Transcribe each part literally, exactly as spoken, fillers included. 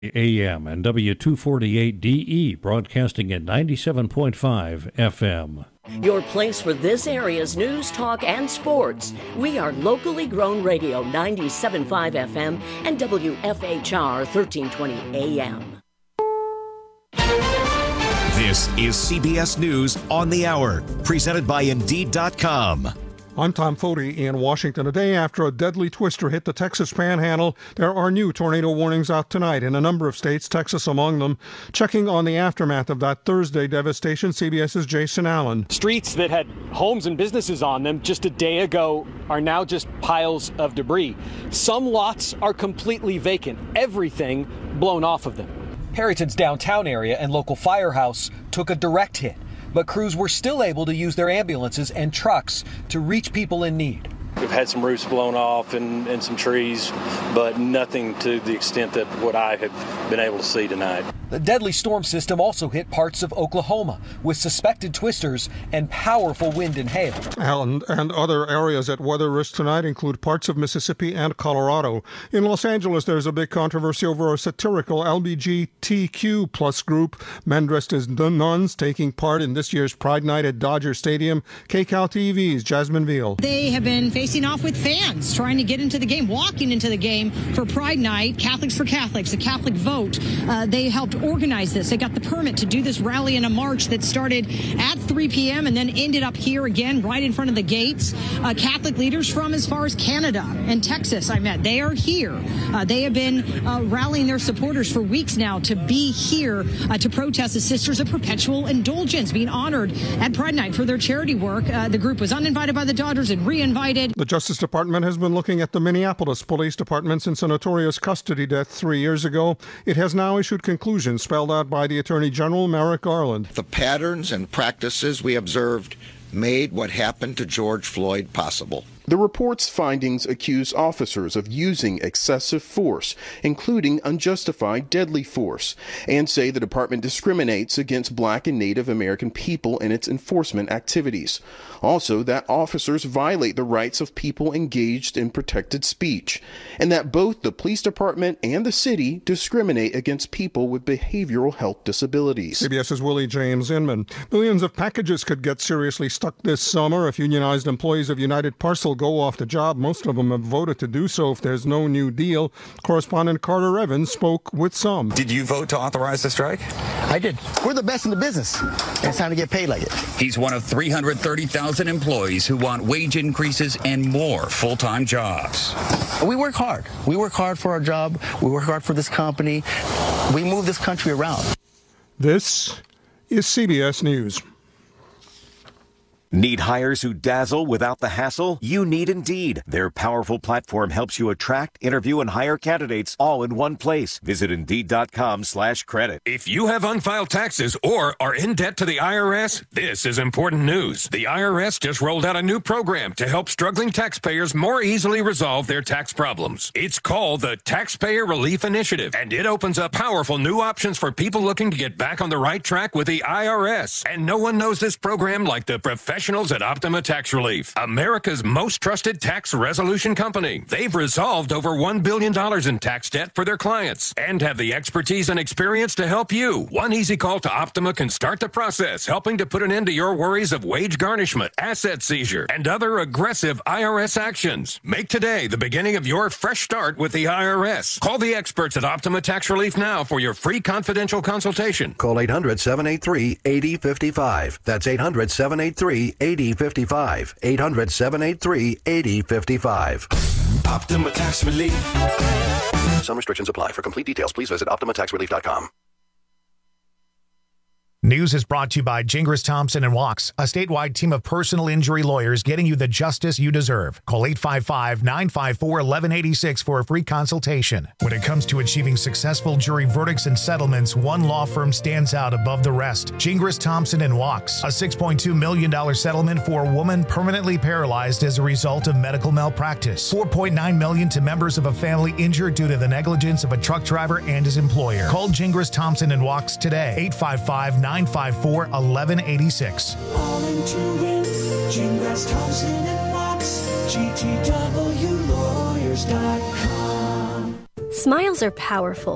A M and W two forty-eight D E, broadcasting at ninety-seven point five F M. Your place for this area's news, talk, and sports. We are locally grown radio, ninety-seven point five F M and W F H R thirteen twenty A M. This is C B S News on the Hour, presented by Indeed dot com. I'm Tom Foti in Washington. A day after a deadly twister hit the Texas Panhandle, there are new tornado warnings out tonight in a number of states, Texas among them. Checking on the aftermath of that Thursday devastation, CBS's Jason Allen. Streets that had homes and businesses on them just a day ago are now just piles of debris. Some lots are completely vacant, everything blown off of them. Harrington's downtown area and local firehouse took a direct hit, but crews were still able to use their ambulances and trucks to reach people in need. We've had some roofs blown off and, and some trees, but nothing to the extent that what I have been able to see tonight. The deadly storm system also hit parts of Oklahoma with suspected twisters and powerful wind and hail. And, and other areas at weather risk tonight include parts of Mississippi and Colorado. In Los Angeles, there's a big controversy over a satirical L G B T Q plus group, men dressed as nuns, taking part in this year's Pride Night at Dodger Stadium. K C A L T V's Jasmine Veal. They have been facing off with fans trying to get into the game, walking into the game for Pride Night. Catholics for Catholics, the Catholic Vote. Uh, they helped organize this. They got the permit to do this rally in a march that started at three p.m. and then ended up here again right in front of the gates. Uh, Catholic leaders from as far as Canada and Texas I met, they are here. Uh, they have been uh, rallying their supporters for weeks now to be here uh, to protest the Sisters of Perpetual Indulgence being honored at Pride Night for their charity work. Uh, the group was uninvited by the Dodgers and re-invited. The Justice Department has been looking at the Minneapolis Police Department since a notorious custody death three years ago. It has now issued conclusions spelled out by the Attorney General, Merrick Garland. The patterns and practices we observed made what happened to George Floyd possible. The report's findings accuse officers of using excessive force, including unjustified deadly force, and say the department discriminates against Black and Native American people in its enforcement activities. Also, that officers violate the rights of people engaged in protected speech, and that both the police department and the city discriminate against people with behavioral health disabilities. CBS's Willie James Inman. Millions of packages could get seriously stuck this summer if unionized employees of United Parcel go off the job. Most of them have voted to do so if there's no new deal. Correspondent Carter Evans spoke with some. Did you vote to authorize the strike? I did. We're the best in the business. It's time to get paid like it. He's one of three hundred thirty thousand employees who want wage increases and more full-time jobs. We work hard. We work hard for our job. We work hard for this company. We move this country around. This is C B S News. Need hires who dazzle without the hassle? You need Indeed. Their powerful platform helps you attract, interview, and hire candidates all in one place. Visit Indeed.com slash credit. If you have unfiled taxes or are in debt to the I R S, this is important news. The I R S just rolled out a new program to help struggling taxpayers more easily resolve their tax problems. It's called the Taxpayer Relief Initiative, and it opens up powerful new options for people looking to get back on the right track with the I R S. And no one knows this program like the professional at Optima Tax Relief, America's most trusted tax resolution company. They've resolved over one billion dollars in tax debt for their clients and have the expertise and experience to help you. One easy call to Optima can start the process, helping to put an end to your worries of wage garnishment, asset seizure, and other aggressive I R S actions. Make today the beginning of your fresh start with the I R S. Call the experts at Optima Tax Relief now for your free confidential consultation. Call eight hundred, seven eight three, eight zero five five. That's eight hundred, seven eight three, eight zero five five. eight hundred, seven eight three, eight zero five five. Optima Tax Relief. Some restrictions apply. For complete details, please visit Optima Tax Relief dot com. News is brought to you by Gingras Thompson and Walks, a statewide team of personal injury lawyers getting you the justice you deserve. Call eight five five, nine five four, one one eight six for a free consultation. When it comes to achieving successful jury verdicts and settlements, one law firm stands out above the rest. Gingras Thompson and Walks, a six point two million dollars settlement for a woman permanently paralyzed as a result of medical malpractice. four point nine million dollars to members of a family injured due to the negligence of a truck driver and his employer. Call Gingras Thompson and Walks today. eight five five, nine five four, one one eight six. All into it. Gingras Thompson and Walks. G T W lawyers dot com. Smiles are powerful.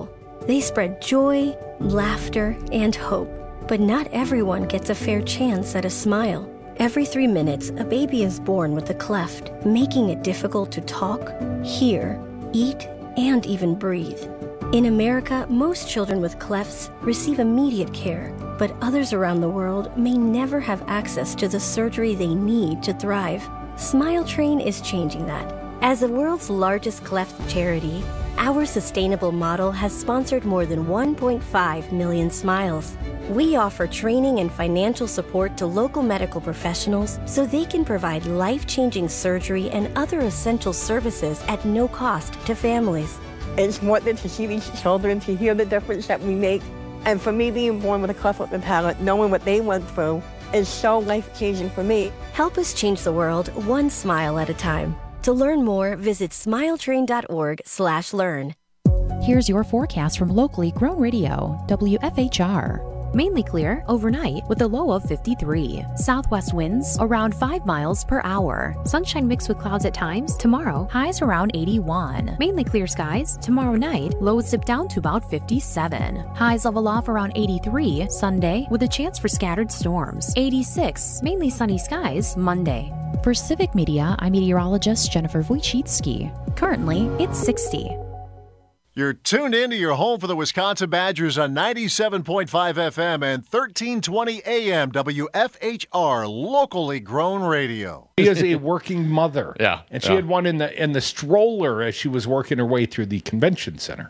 They spread joy, laughter, and hope. But not everyone gets a fair chance at a smile. Every three minutes, a baby is born with a cleft, making it difficult to talk, hear, eat, and even breathe. In America, most children with clefts receive immediate care, but others around the world may never have access to the surgery they need to thrive. Smile Train is changing that. As the world's largest cleft charity, our sustainable model has sponsored more than one point five million smiles. We offer training and financial support to local medical professionals so they can provide life-changing surgery and other essential services at no cost to families. It's more than to see these children, to hear the difference that we make. And for me, being born with a cleft lip and palate, knowing what they went through, is so life-changing for me. Help us change the world one smile at a time. To learn more, visit smiletrain.org slash learn. Here's your forecast from locally grown radio, W F H R. Mainly clear overnight with a low of fifty-three. Southwest winds around five miles per hour. Sunshine mixed with clouds at times. Tomorrow, highs around eighty-one. Mainly clear skies. Tomorrow night, lows dip down to about fifty-seven. Highs level off around eighty-three. Sunday, with a chance for scattered storms. eighty-six. Mainly sunny skies Monday. For Civic Media, I'm meteorologist Jennifer Wojcicki. Currently, it's sixty. You're tuned in to your home for the Wisconsin Badgers on ninety-seven point five F M and thirteen twenty A M W F H R, locally grown radio. She is a working mother. Yeah. And she yeah. had one in the in the stroller as she was working her way through the convention center.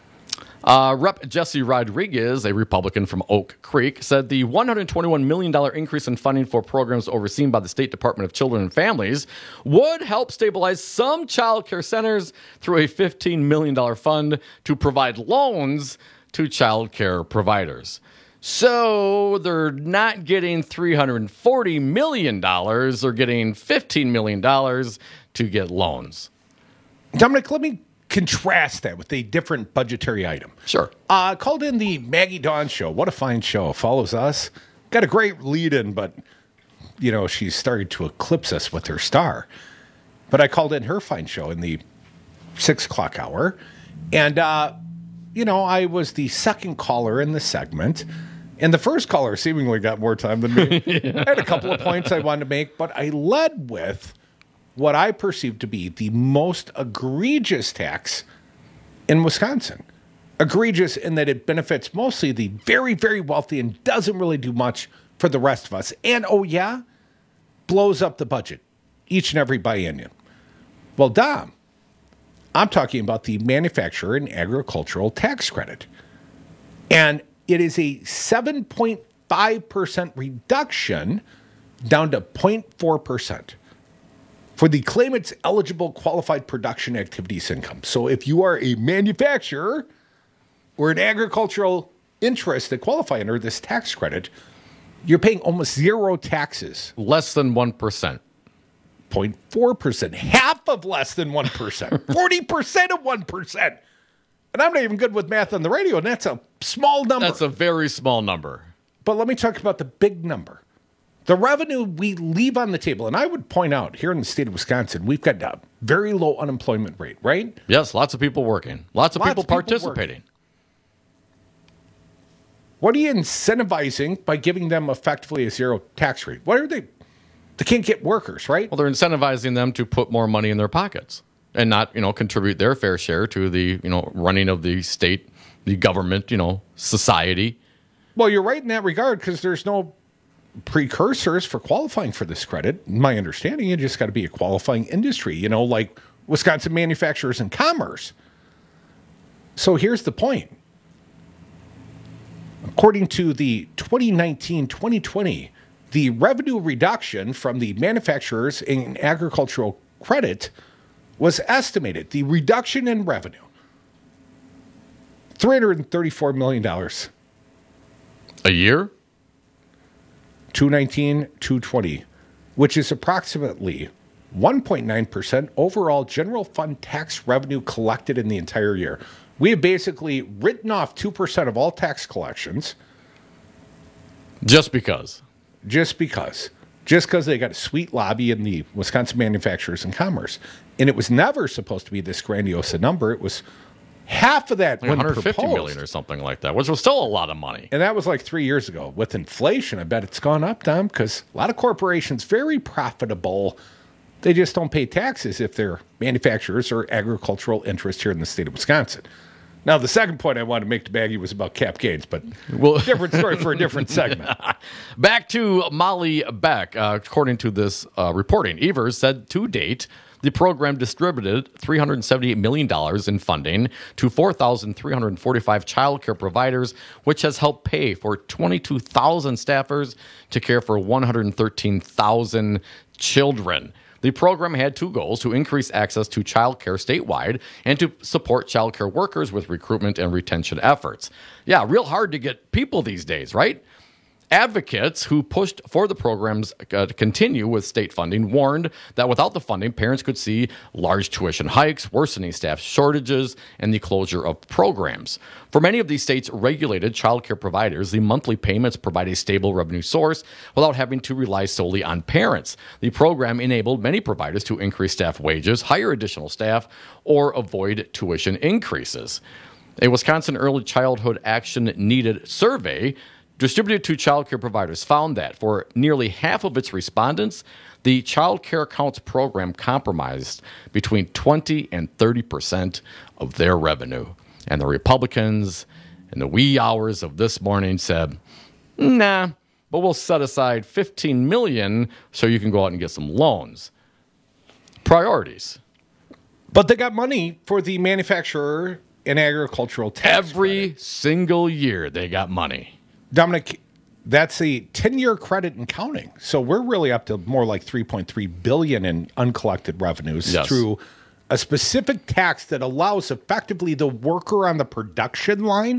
Uh, Representative Jesse Rodriguez, a Republican from Oak Creek, said the one hundred twenty-one million dollars increase in funding for programs overseen by the State Department of Children and Families would help stabilize some child care centers through a fifteen million dollars fund to provide loans to child care providers. So they're not getting three hundred forty million dollars, they're getting fifteen million dollars to get loans. Dominic, let me contrast that with a different budgetary item. Sure. Uh, called in the Maggie Dawn show. What a fine show. Follows us. Got a great lead in, but, you know, she's started to eclipse us with her star. But I called in her fine show in the six o'clock hour. And, uh, you know, I was the second caller in the segment. And the first caller seemingly got more time than me. yeah. I had a couple of points I wanted to make, but I led with what I perceive to be the most egregious tax in Wisconsin. Egregious in that it benefits mostly the very, very wealthy and doesn't really do much for the rest of us. And, oh yeah, blows up the budget each and every biennium. Well, Dom, I'm talking about the manufacturer and agricultural tax credit. And it is a seven point five percent reduction down to zero point four percent. For the claimant's eligible qualified production activities income. So if you are a manufacturer or an agricultural interest that qualify under this tax credit, you're paying almost zero taxes. Less than one percent. zero point four percent. Half of less than one percent. forty percent of one percent. And I'm not even good with math on the radio, and that's a small number. That's a very small number. But let me talk about the big number. The revenue we leave on the table, and I would point out, here in the state of Wisconsin, we've got a very low unemployment rate, right? Yes, lots of people working. Lots of lots people of people participating. Working. What are you incentivizing by giving them effectively a zero tax rate? What are they? They can't get workers, right? Well, they're incentivizing them to put more money in their pockets and not, you know, contribute their fair share to the, you know, running of the state, the government, you know, society. Well, you're right in that regard because there's no precursors for qualifying for this credit. In my understanding, you just got to be a qualifying industry, you know, like Wisconsin Manufacturers and Commerce. So here's the point. According to the twenty nineteen twenty twenty, the revenue reduction from the manufacturers in agricultural credit was estimated, the reduction in revenue, three hundred thirty-four million dollars. A year? two nineteen, two twenty, which is approximately one point nine percent overall general fund tax revenue collected in the entire year. We have basically written off two percent of all tax collections. Just because. Just because. Just because they got a sweet lobby in the Wisconsin Manufacturers and Commerce. And it was never supposed to be this grandiose a number. It was Half of that like when one hundred fifty proposed, million or something like that, which was still a lot of money. And that was like three years ago. With inflation, I bet it's gone up, Tom, because a lot of corporations, very profitable. They just don't pay taxes if they're manufacturers or agricultural interests here in the state of Wisconsin. Now, the second point I wanted to make to Baggy was about cap gains, but well, different story for a different segment. Back to Molly Beck. Uh, according to this uh, reporting, Evers said to date, the program distributed three hundred seventy-eight million dollars in funding to four thousand three hundred forty-five child care providers, which has helped pay for twenty-two thousand staffers to care for one hundred thirteen thousand children. The program had two goals: to increase access to child care statewide and to support child care workers with recruitment and retention efforts. Yeah, real hard to get people these days, right? Advocates who pushed for the programs uh, to continue with state funding warned that without the funding, parents could see large tuition hikes, worsening staff shortages, and the closure of programs. For many of these states' regulated child care providers, the monthly payments provide a stable revenue source without having to rely solely on parents. The program enabled many providers to increase staff wages, hire additional staff, or avoid tuition increases. A Wisconsin Early Childhood Action Needed survey distributed to child care providers found that for nearly half of its respondents, the Child Care Counts program compromised between twenty and thirty percent of their revenue. And the Republicans, in the wee hours of this morning, said, nah, but we'll set aside fifteen million dollars so you can go out and get some loans. Priorities. But they got money for the manufacturer and agricultural tax Every credit. single year they got money. Dominic, that's a ten-year credit and counting. So we're really up to more like three point three billion dollars in uncollected revenues Yes. through a specific tax that allows effectively the worker on the production line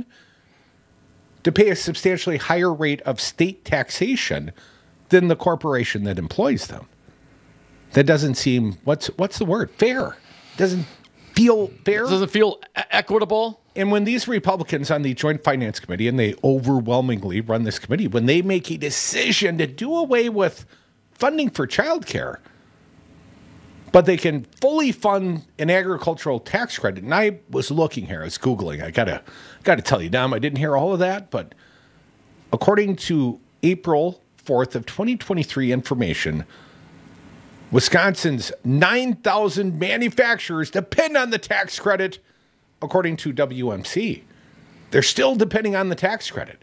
to pay a substantially higher rate of state taxation than the corporation that employs them. That doesn't seem, what's what's the word? Fair. Doesn't feel fair. Doesn't feel e- equitable. And when these Republicans on the Joint Finance Committee, and they overwhelmingly run this committee, when they make a decision to do away with funding for childcare, but they can fully fund an agricultural tax credit. And I was looking here, I was Googling. I gotta gotta tell you, Dom, I didn't hear all of that, but according to April fourth of twenty twenty-three information, Wisconsin's nine thousand manufacturers depend on the tax credit, according to W M C. They're still depending on the tax credit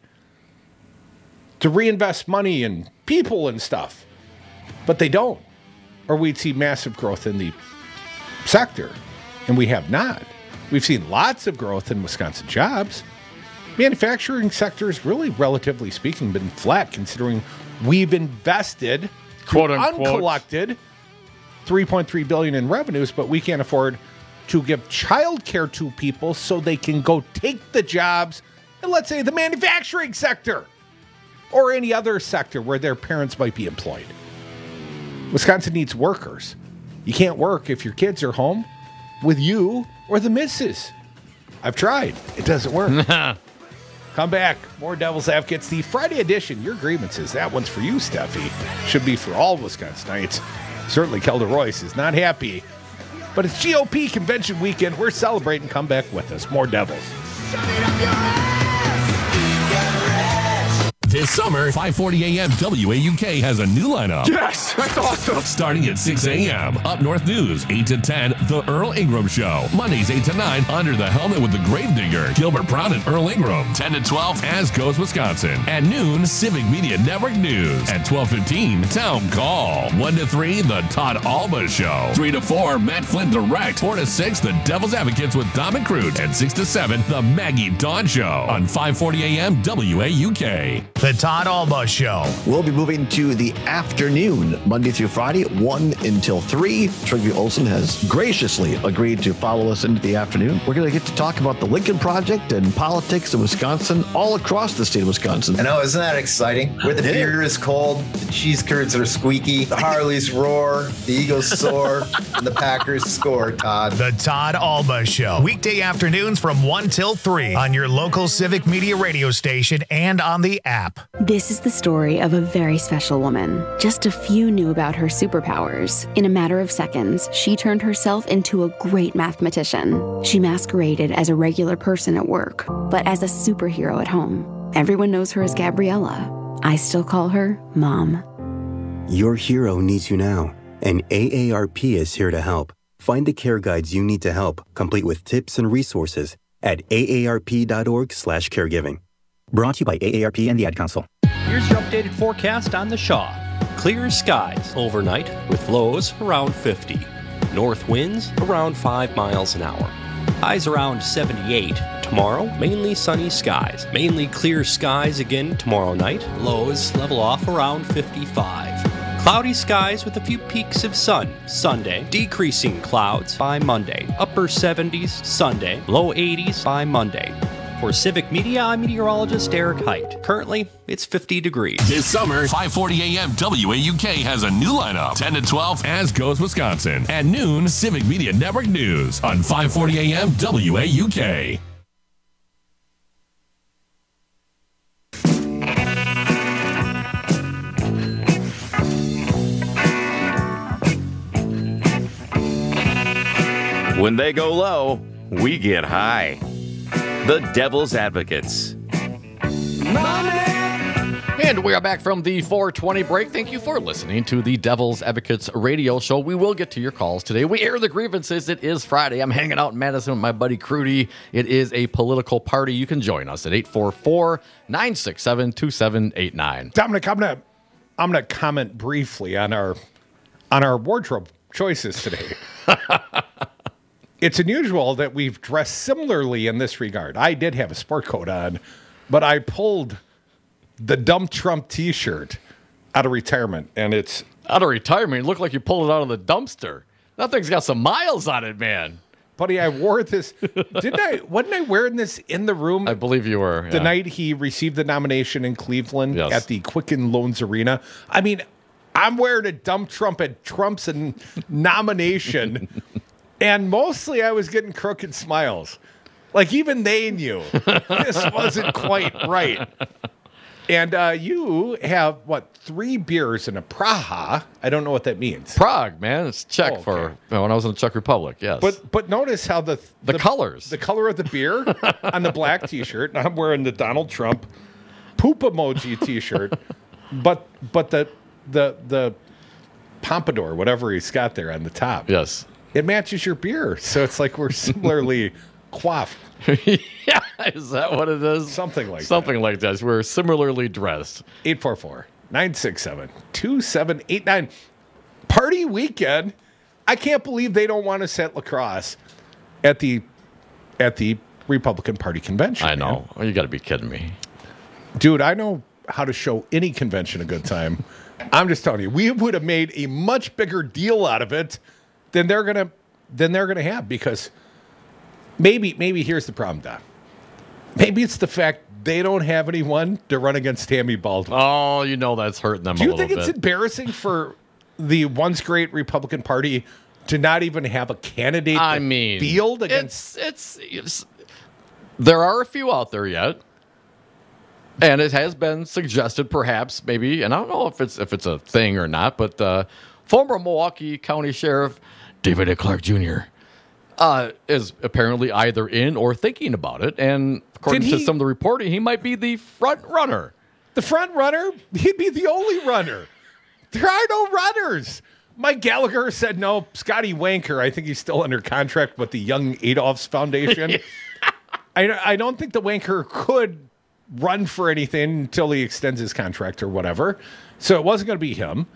to reinvest money in people and stuff, but they don't, or we'd see massive growth in the sector, and we have not. We've seen lots of growth in Wisconsin jobs. Manufacturing sector is really, relatively speaking, been flat, considering we've invested, quote unquote, uncollected three point three billion dollars in revenues, but we can't afford to give child care to people so they can go take the jobs in, let's say, the manufacturing sector or any other sector where their parents might be employed. Wisconsin needs workers. You can't work if your kids are home with you or the missus. I've tried. It doesn't work. Come back. More Devil's Advocates. The Friday edition, your grievances. That one's for you, Steffi. Should be for all Wisconsinites. Certainly Kelda Royce is not happy. But it's G O P convention weekend. We're celebrating. Come back with us. More Devils. This summer, five forty a.m. W A U K has a new lineup. Yes, that's awesome. Starting at six a.m. Up North News, eight to ten, The Earl Ingram Show. Mondays, eight to nine, Under the Helmet with the Gravedigger, Gilbert Brown and Earl Ingram. ten to twelve, As Goes Wisconsin. At noon, Civic Media Network News. At twelve fifteen, Town Call. one to three, The Todd Alba Show. three to four, Matt Flint Direct. four to six, The Devil's Advocates with Dom and Crute. And six to seven, The Maggie Dawn Show. On five forty a.m. W A U K. The Todd Alba Show. We'll be moving to the afternoon, Monday through Friday, one until three. Trygve Olsen has graciously agreed to follow us into the afternoon. We're going to get to talk about the Lincoln Project and politics in Wisconsin, all across the state of Wisconsin. I know, isn't that exciting? Where the beer is cold, the cheese curds are squeaky, the Harleys roar, the Eagles soar, and the Packers score, Todd. The Todd Alba Show. Weekday afternoons from one till three on your local Civic Media radio station and on the app. This is the story of a very special woman. Just a few knew about her superpowers. In a matter of seconds, she turned herself into a great mathematician. She masqueraded as a regular person at work, but as a superhero at home. Everyone knows her as Gabriella. I still call her Mom. Your hero needs you now, and A A R P is here to help. Find the care guides you need to help, complete with tips and resources at A A R P dot org slash caregiving. Brought to you by A A R P and the Ad Council. Here's your updated forecast on the Shaw. Clear skies overnight with lows around fifty. North winds around five miles an hour. Highs around seventy-eight. Tomorrow, mainly sunny skies. Mainly clear skies again tomorrow night. Lows level off around fifty-five. Cloudy skies with a few peaks of sun. Sunday, decreasing clouds by Monday. Upper seventies Sunday, low eighties by Monday. For Civic Media, I'm meteorologist Eric Height. Currently, it's fifty degrees. This summer, five forty A M W A U K has a new lineup. ten to twelve, As Goes Wisconsin. At noon, Civic Media Network News on five forty A M W A U K. When they go low, we get high. The Devil's Advocates. And we are back from the four twenty break. Thank you for listening to the Devil's Advocates radio show. We will get to your calls today. We air the grievances. It is Friday. I'm hanging out in Madison with my buddy Crudy. It is a political party. You can join us at eight four four, nine six seven, two seven eight nine. Dominic, I'm gonna I'm gonna comment briefly on our on our wardrobe choices today. It's unusual that we've dressed similarly in this regard. I did have a sport coat on, but I pulled the Dump Trump t-shirt out of retirement, and it's... Out of retirement? It looked like you pulled it out of the dumpster. That thing's got some miles on it, man. Buddy, I wore this... Didn't I... Wasn't I wearing this in the room? I believe you were, The yeah. night he received the nomination in Cleveland Yes. at the Quicken Loans Arena. I mean, I'm wearing a Dump Trump at Trump's nomination... And mostly I was getting crooked smiles. Like, even they knew this wasn't quite right. And uh, you have, what, three beers and a Praha. I don't know what that means. Prague, man. It's Czech Oh, okay. for uh, when I was in the Czech Republic, yes. But but notice how the... The colors. The color of the beer on the black T-shirt. And I'm wearing the Donald Trump poop emoji T-shirt. But but the the the pompadour, whatever he's got there on the top. Yes. It matches your beer, so it's like we're similarly coiffed. Yeah, is that what it is? Something like Something like that. We're similarly dressed. eight four four, nine six seven, two seven eight nine. Party weekend. I can't believe they don't want us at lacrosse at the at the Republican Party convention. I know. Oh, you got to be kidding me. Dude, I know how to show any convention a good time. I'm just telling you, we would have made a much bigger deal out of it than they're gonna than they're gonna have, because maybe maybe here's the problem, Don. Maybe it's the fact they don't have anyone to run against Tammy Baldwin. Oh, you know that's hurting them Do a you little think it's bit. embarrassing for the once great Republican Party to not even have a candidate I to mean, field against? It's, it's it's there are a few out there yet, and it has been suggested, perhaps, maybe, and I don't know if it's if it's a thing or not, but uh, former Milwaukee County Sheriff David A. Clark Junior Uh, is apparently either in or thinking about it, and according Did to he- some of the reporting, he might be the front runner. The front runner? He'd be the only runner. There are no runners. Mike Gallagher said no. Scotty Wanker, I think he's still under contract with the Young Adolphs Foundation. I, I don't think the Wanker could run for anything until he extends his contract or whatever. So it wasn't going to be him.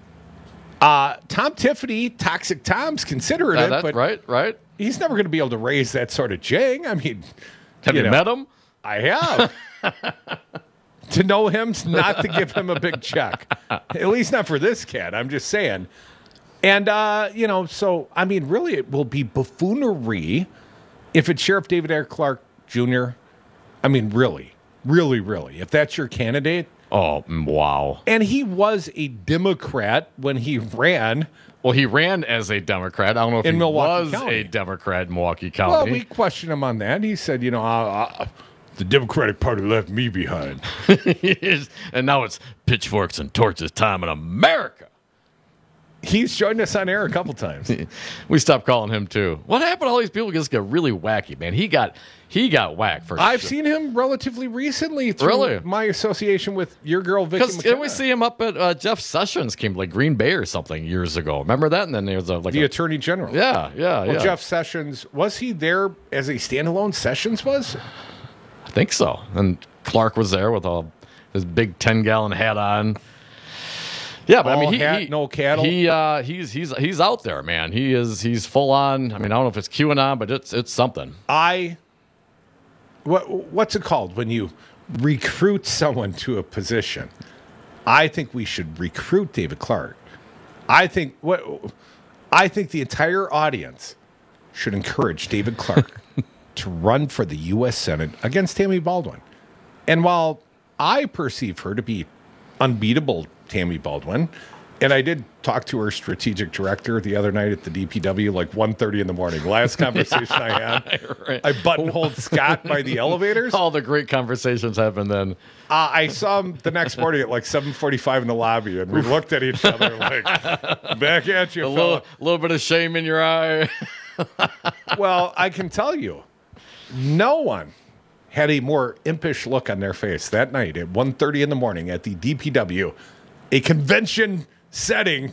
Uh, Tom Tiffany, Toxic Tom's considering Uh, it, that's but right, right. he's never going to be able to raise that sort of jing. I mean, Have you, know, met him? I have. To know him, not to give him a big check. At least not for this cat. I'm just saying. And, uh, you know, so, I mean, really, it will be buffoonery if it's Sheriff David R. Clark Junior I mean, really, really, really. If that's your candidate. Oh, wow. And he was a Democrat when he ran. Well, he ran as a Democrat. I don't know if In he Milwaukee was County. a Democrat in Milwaukee County. Well, we questioned him on that. He said, you know, uh, uh, The Democratic Party left me behind. And now it's pitchforks and torches time in America. He's joined us on air a couple times. We stopped calling him too. What happened to all these people just get really wacky, man? He got he got whacked for I've sure. seen him relatively recently through Really? my association with your girl, Vicky Because McKenna. didn't we see him up at uh, Jeff Sessions came like Green Bay or something years ago? Remember that? And then there was a, like the a, Attorney General. Yeah, yeah, Well, yeah. Jeff Sessions, was he there as a standalone? Sessions was? I think so. And Clark was there with a, his big ten gallon hat on. Yeah, but I All mean, he, hat, he no cattle. He uh, he's he's he's out there, man. He is he's full on. I mean, I don't know if it's QAnon, but it's it's something. I what what's it called when you recruit someone to a position? I think we should recruit David Clark. I think what I think the entire audience should encourage David Clark to run for the U S Senate against Tammy Baldwin. And while I perceive her to be unbeatable, Tammy Baldwin, and I did talk to her strategic director the other night at the D P W, like one thirty in the morning. Last conversation I had, Right. I buttonholed Scott by the elevators. All the great conversations happen then. Uh, I saw him the next morning at like seven forty-five in the lobby, and we looked at each other like, back at you, A fella. little, little bit of shame in your eye. Well, I can tell you, no one had a more impish look on their face that night at one thirty in the morning at the D P W, a convention setting,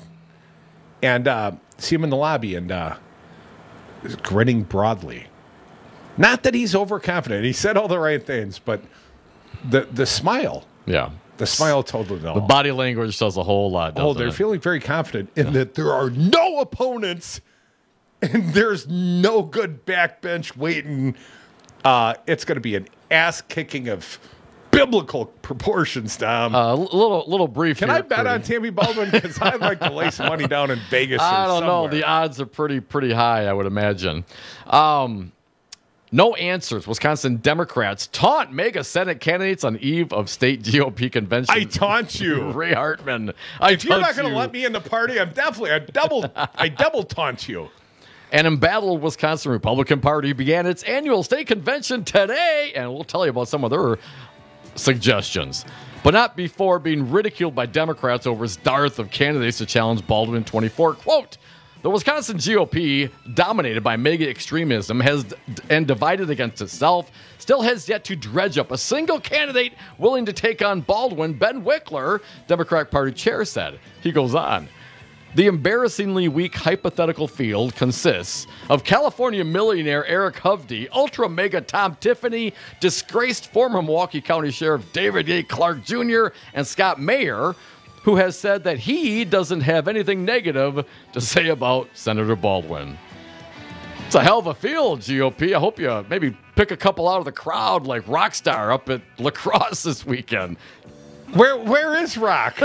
and uh, see him in the lobby and uh, grinning broadly. Not that he's overconfident. He said all the right things, but the the smile. Yeah. The smile told them all. The body language does a whole lot, doesn't Oh, they're it? feeling very confident in that there are no opponents and there's no good backbench waiting. Uh, it's going to be an ass kicking of biblical proportions, Tom. A uh, little little brief Can here, I bet pretty. on Tammy Baldwin? Because I'd like to lay some money down in Vegas. I or don't know. somewhere. The odds are pretty pretty high, I would imagine. Um, no answers. Wisconsin Democrats taunt mega Senate candidates on eve of state G O P convention. I taunt you. Ray Hartman. I if you're not taunt going to you. let me in the party, I'm definitely I double I double taunt you. An embattled Wisconsin Republican Party began its annual state convention today, and we'll tell you about some of their suggestions, but not before being ridiculed by Democrats over its dearth of candidates to challenge Baldwin twenty-four. Quote, the Wisconsin G O P, dominated by mega extremism has and divided against itself, still has yet to dredge up a single candidate willing to take on Baldwin. Ben Wickler, Democratic Party chair, said. He goes on. The embarrassingly weak hypothetical field consists of California millionaire Eric Hovde, ultra mega Tom Tiffany, disgraced former Milwaukee County Sheriff David A. Clark Junior, and Scott Mayer, who has said that he doesn't have anything negative to say about Senator Baldwin. It's a hell of a field, G O P. I hope you maybe pick a couple out of the crowd like Rockstar up at La Crosse this weekend. Where Where is Rock?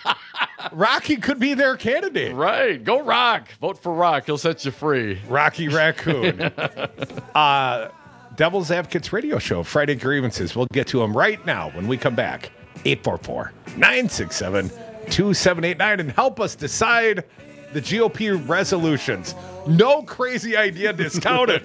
Rocky could be their candidate. Right. Go Rock. Vote for Rock. He'll set you free. Rocky Raccoon. uh, Devil's Advocates radio show, Friday Grievances. We'll get to them right now when we come back. eight four four, nine six seven, two seven eight nine and help us decide the G O P resolutions. No crazy idea discounted.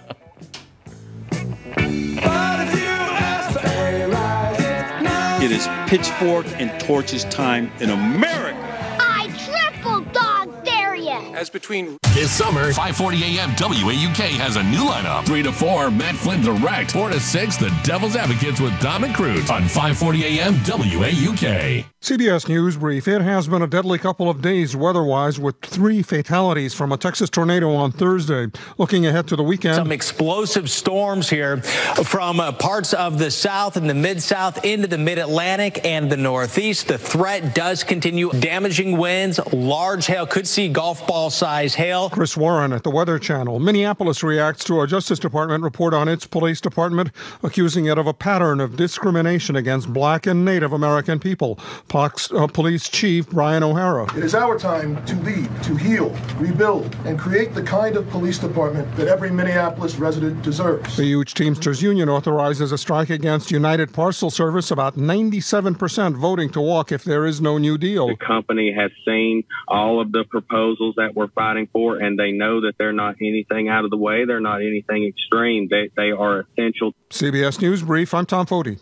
It is pitchfork and torches time in America. I triple dog dare you. As between This summer, five forty a.m. W A U K has a new lineup. three to four, Matt Flynn Direct. four to six, The Devil's Advocates with Dom and Cruz on five forty a.m. W A U K. C B S News Brief. It has been a deadly couple of days weather-wise with three fatalities from a Texas tornado on Thursday. Looking ahead to the weekend. Some explosive storms here from uh, parts of the south and the mid-south into the mid-Atlantic and the northeast. The threat does continue. Damaging winds, large hail. Could see golf ball-size hail. Chris Warren at the Weather Channel. Minneapolis reacts to a Justice Department report on its police department, accusing it of a pattern of discrimination against black and Native American people. Fox uh, Police Chief Brian O'Hara. It is our time to lead, to heal, rebuild, and create the kind of police department that every Minneapolis resident deserves. The Huge Teamsters Union authorizes a strike against United Parcel Service, about ninety-seven percent voting to walk if there is no new deal. The company has seen all of the proposals that we're fighting for, and they know that they're not anything out of the way. They're not anything extreme. They, they are essential. C B S News Brief, I'm Tom Foti.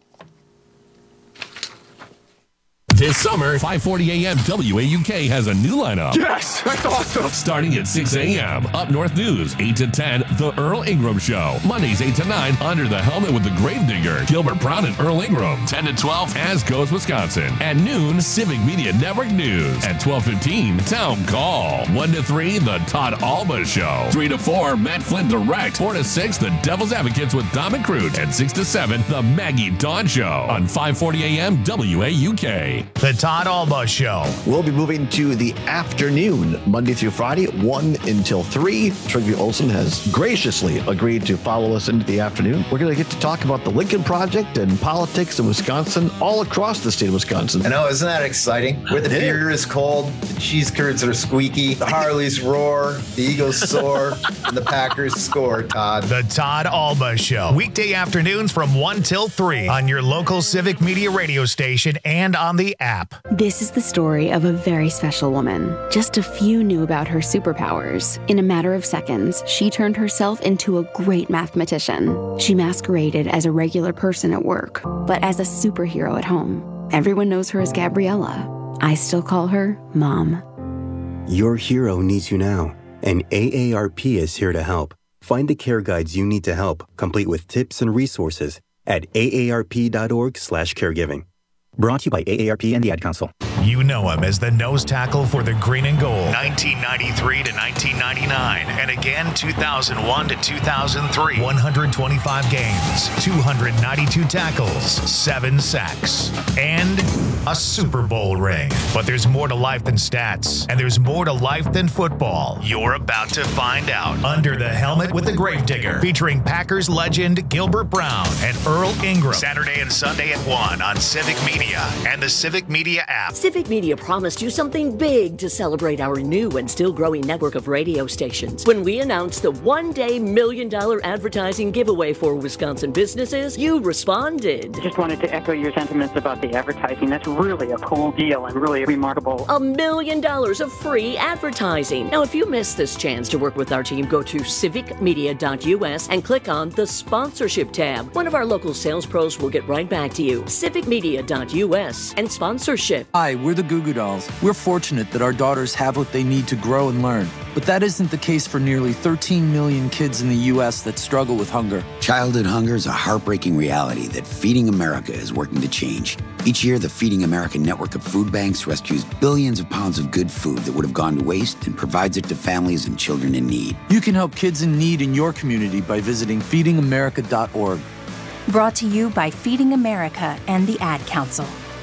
This summer, five forty a.m. W A U K has a new lineup. Yes, that's awesome. Starting at six a.m. Up North News, eight to ten, The Earl Ingram Show. Mondays, eight to nine, Under the Helmet with the Gravedigger, Gilbert Brown and Earl Ingram. ten to twelve, As Goes Wisconsin. At noon, Civic Media Network News. At twelve fifteen, Town Call. one to three, The Todd Alba Show. three to four, Matt Flynn Direct. four to six, The Devil's Advocates with Dom and Crute. And six to seven, The Maggie Dawn Show. On five forty a.m. W A U K. The Todd Alba Show. We'll be moving to the afternoon, Monday through Friday, one until three. Trygve Olsen has graciously agreed to follow us into the afternoon. We're going to get to talk about the Lincoln Project and politics in Wisconsin, all across the state of Wisconsin. I know, isn't that exciting? Where the beer is cold, the cheese curds are squeaky, the Harleys roar, the Eagles soar, and the Packers score, Todd. The Todd Alba Show. Weekday afternoons from one till three on your local Civic Media radio station and on the app. This is the story of a very special woman. Just a few knew about her superpowers. In a matter of seconds, she turned herself into a great mathematician. She masqueraded as a regular person at work, but as a superhero at home. Everyone knows her as Gabriella. I still call her Mom. Your hero needs you now, and A A R P is here to help. Find the care guides you need to help, complete with tips and resources at A A R P dot org slash caregiving. Brought to you by A A R P and the Ad Council. You know him as the nose tackle for the Green and Gold, nineteen ninety-three to nineteen ninety-nine, and again two thousand one to two thousand three. one hundred twenty-five games, two hundred ninety-two tackles, seven sacks, and a Super Bowl ring. But there's more to life than stats, and there's more to life than football. You're about to find out. Under the Helmet with the Gravedigger, featuring Packers legend Gilbert Brown and Earl Ingram. Saturday and Sunday at one on Civic Media and the Civic Media app. Civic Media promised you something big to celebrate our new and still growing network of radio stations. When we announced the one-day million dollar advertising giveaway for Wisconsin businesses, you responded. I just wanted to echo your sentiments about the advertising. That's really a cool deal and really remarkable. A million dollars of free advertising. Now, if you missed this chance to work with our team, go to civic media dot U S and click on the sponsorship tab. One of our local sales pros will get right back to you. civic media dot U S and sponsorship. Hi, we're the Goo Goo Dolls. We're fortunate that our daughters have what they need to grow and learn. But that isn't the case for nearly thirteen million kids in the U S that struggle with hunger. Childhood hunger is a heartbreaking reality that Feeding America is working to change. Each year, the Feeding America network of food banks rescues billions of pounds of good food that would have gone to waste and provides it to families and children in need. You can help kids in need in your community by visiting feeding america dot org. Brought to you by Feeding America and the Ad Council.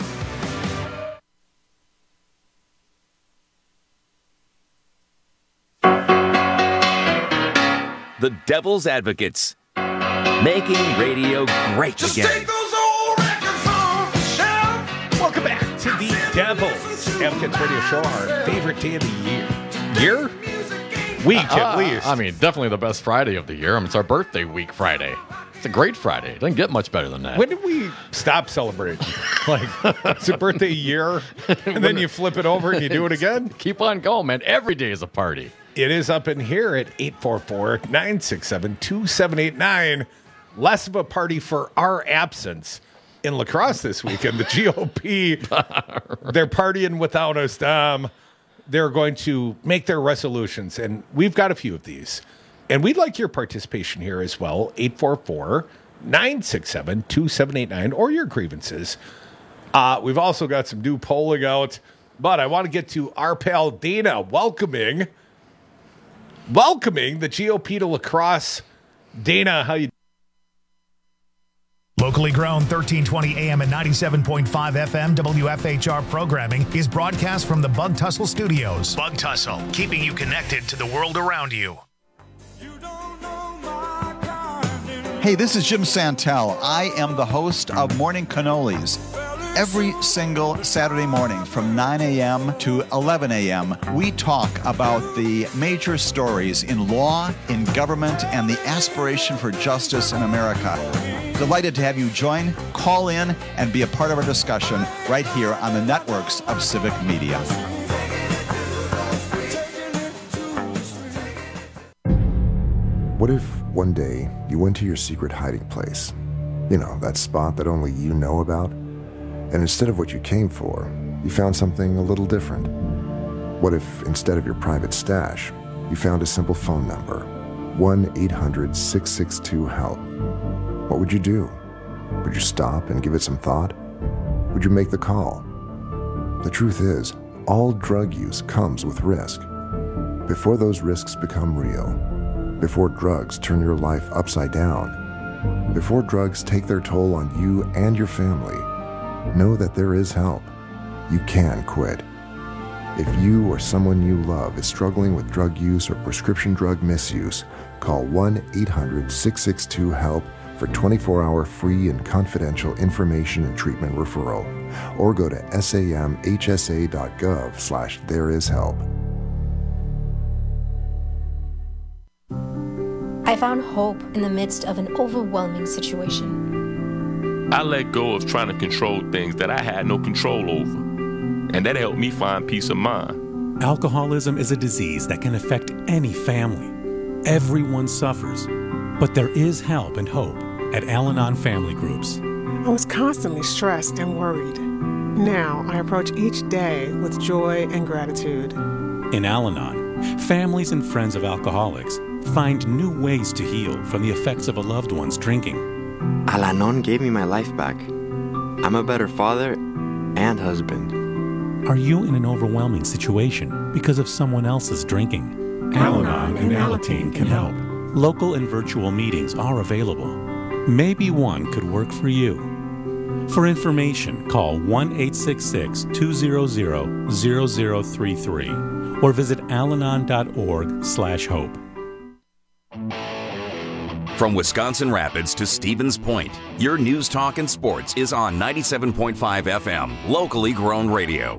The Devil's Advocates, making radio great Just again. take those old records off the shelf. Welcome back to the Devil's Advocates Radio Show, our favorite day of the year. Year? Week, Uh, at least. I mean, definitely the best Friday of the year. I mean, it's our birthday week Friday. It's a great Friday. It doesn't get much better than that. When did we stop celebrating? Like, it's a birthday year, and then you flip it over and you do it again? Keep on going, man. Every day is a party. It is up in here at eight four four, nine six seven, two seven eight nine. Less of a party for our absence in La Crosse this weekend. The G O P, they're partying without us, Dom. They're going to make their resolutions, and we've got a few of these. And we'd like your participation here as well, eight four four, nine six seven, two seven eight nine, or your grievances. Uh, we've also got some new polling out, but I want to get to our pal Dana welcoming... Welcoming the G O P to La Crosse. Dana, how you Locally grown thirteen twenty A M and ninety-seven point five F M W F H R programming is broadcast from the Bug Tussle Studios. Bug Tussle, keeping you connected to the world around you. Hey, this is Jim Santel. I am the host of Morning Cannolis. Every single Saturday morning from nine A M to eleven A M, we talk about the major stories in law, in government, and the aspiration for justice in America. Delighted to have you join, call in, and be a part of our discussion right here on the networks of Civic Media. What if one day you went to your secret hiding place? You know, that spot that only you know about? And instead of what you came for, you found something a little different. What if instead of your private stash, you found a simple phone number, one eight hundred six six two HELP? What would you do? Would you stop and give it some thought? Would you make the call? The truth is, all drug use comes with risk. Before those risks become real, before drugs turn your life upside down, before drugs take their toll on you and your family, know that there is help. You can quit. If you or someone you love is struggling with drug use or prescription drug misuse, call one eight hundred six six two HELP for twenty-four hour free and confidential information and treatment referral, or go to samhsa.gov slash there is help. I found hope in the midst of an overwhelming situation. I let go of trying to control things that I had no control over, and that helped me find peace of mind. Alcoholism is a disease that can affect any family. Everyone suffers, but there is help and hope at Al-Anon Family Groups. I was constantly stressed and worried. Now I approach each day with joy and gratitude. In Al-Anon, families and friends of alcoholics find new ways to heal from the effects of a loved one's drinking. Al-Anon gave me my life back. I'm a better father and husband. Are you in an overwhelming situation because of someone else's drinking? Al-Anon and Alateen can help. Local and virtual meetings are available. Maybe one could work for you. For information, call one eight six six two zero zero zero zero three three or visit alanon.org slash hope. From Wisconsin Rapids to Stevens Point, your news, talk, and sports is on ninety-seven point five F M, locally grown radio.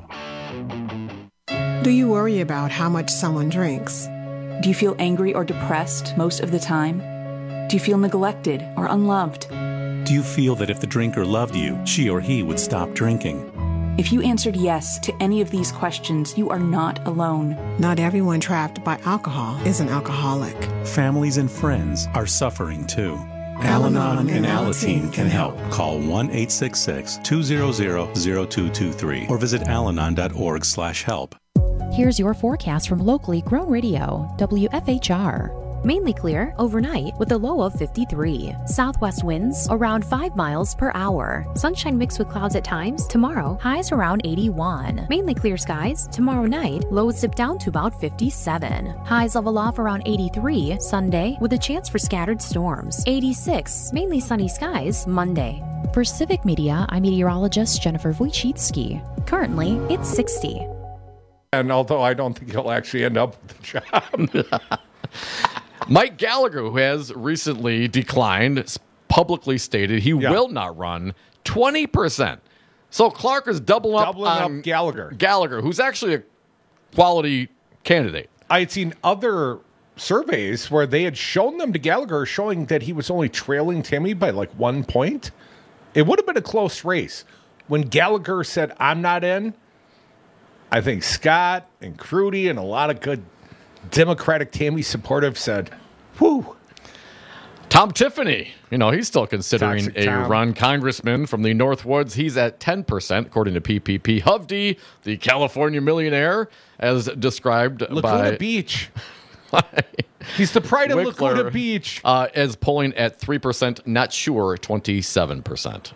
Do you worry about how much someone drinks? Do you feel angry or depressed most of the time? Do you feel neglected or unloved? Do you feel that if the drinker loved you, she or he would stop drinking? If you answered yes to any of these questions, you are not alone. Not everyone trapped by alcohol is an alcoholic. Families and friends are suffering too. Al-Anon and Alateen can help. Call one eight six six two zero zero zero two two three or visit alanon.org slash help. Here's your forecast from locally grown radio, W F H R. Mainly clear overnight with a low of fifty-three. Southwest winds around five miles per hour. Sunshine mixed with clouds at times. Tomorrow, highs around eighty-one. Mainly clear skies. Tomorrow night, lows dip down to about fifty-seven. Highs level off around eighty-three. Sunday, with a chance for scattered storms. eighty-six. Mainly sunny skies. Monday. For Civic Media, I'm meteorologist Jennifer Wojcicki. Currently, it's sixty. And although I don't think he'll actually end up with the job. Mike Gallagher, who has recently declined, publicly stated he yeah. will not run twenty percent. So Clark is doubling up doubling on up Gallagher. Gallagher, who's actually a quality candidate. I had seen other surveys where they had shown them to Gallagher, showing that he was only trailing Timmy by like one point. It would have been a close race. When Gallagher said, I'm not in, I think Scott and Crudy and a lot of good Democratic Tammy supportive said, whew. Tom Tiffany, you know, he's still considering Toxic a Tom. run. Congressman from the Northwoods, he's at ten percent, according to P P P. Hovde, the California millionaire, as described Laguna by... Beach. He's the pride of Wickler, Laguna Beach. Uh, is polling at three percent, not sure, twenty-seven percent.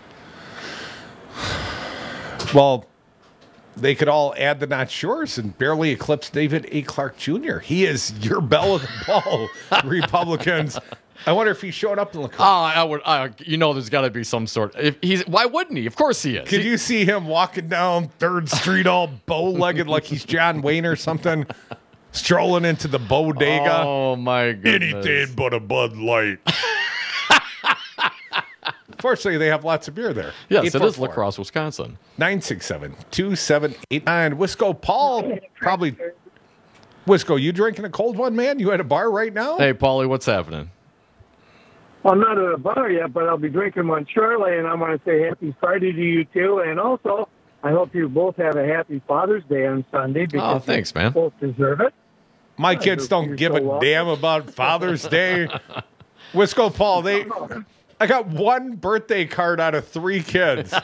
Well, they could all add the not sures and barely eclipse David A. Clark Junior He is your belle of the ball, Republicans. I wonder if he's showing up in the Oh, I would. Uh, you know, there's got to be some sort. If he's, why wouldn't he? Of course he is. Could He- you see him walking down Third Street all bow-legged like he's John Wayne or something, strolling into the bodega? Oh my goodness! Anything but a Bud Light. Fortunately, they have lots of beer there. Yes, it is La Crosse, Wisconsin. nine six seven, two seven eight nine. Wisco Paul, probably. Wisco, you drinking a cold one, man? You at a bar right now? Hey, Paulie, what's happening? I'm not at a bar yet, but I'll be drinking one shortly, and I want to say happy Friday to you, too. And also, I hope you both have a happy Father's Day on Sunday. Because Oh, thanks, you man. both deserve it. My kids don't give a damn about Father's Day. Wisco Paul, they I got one birthday card out of three kids.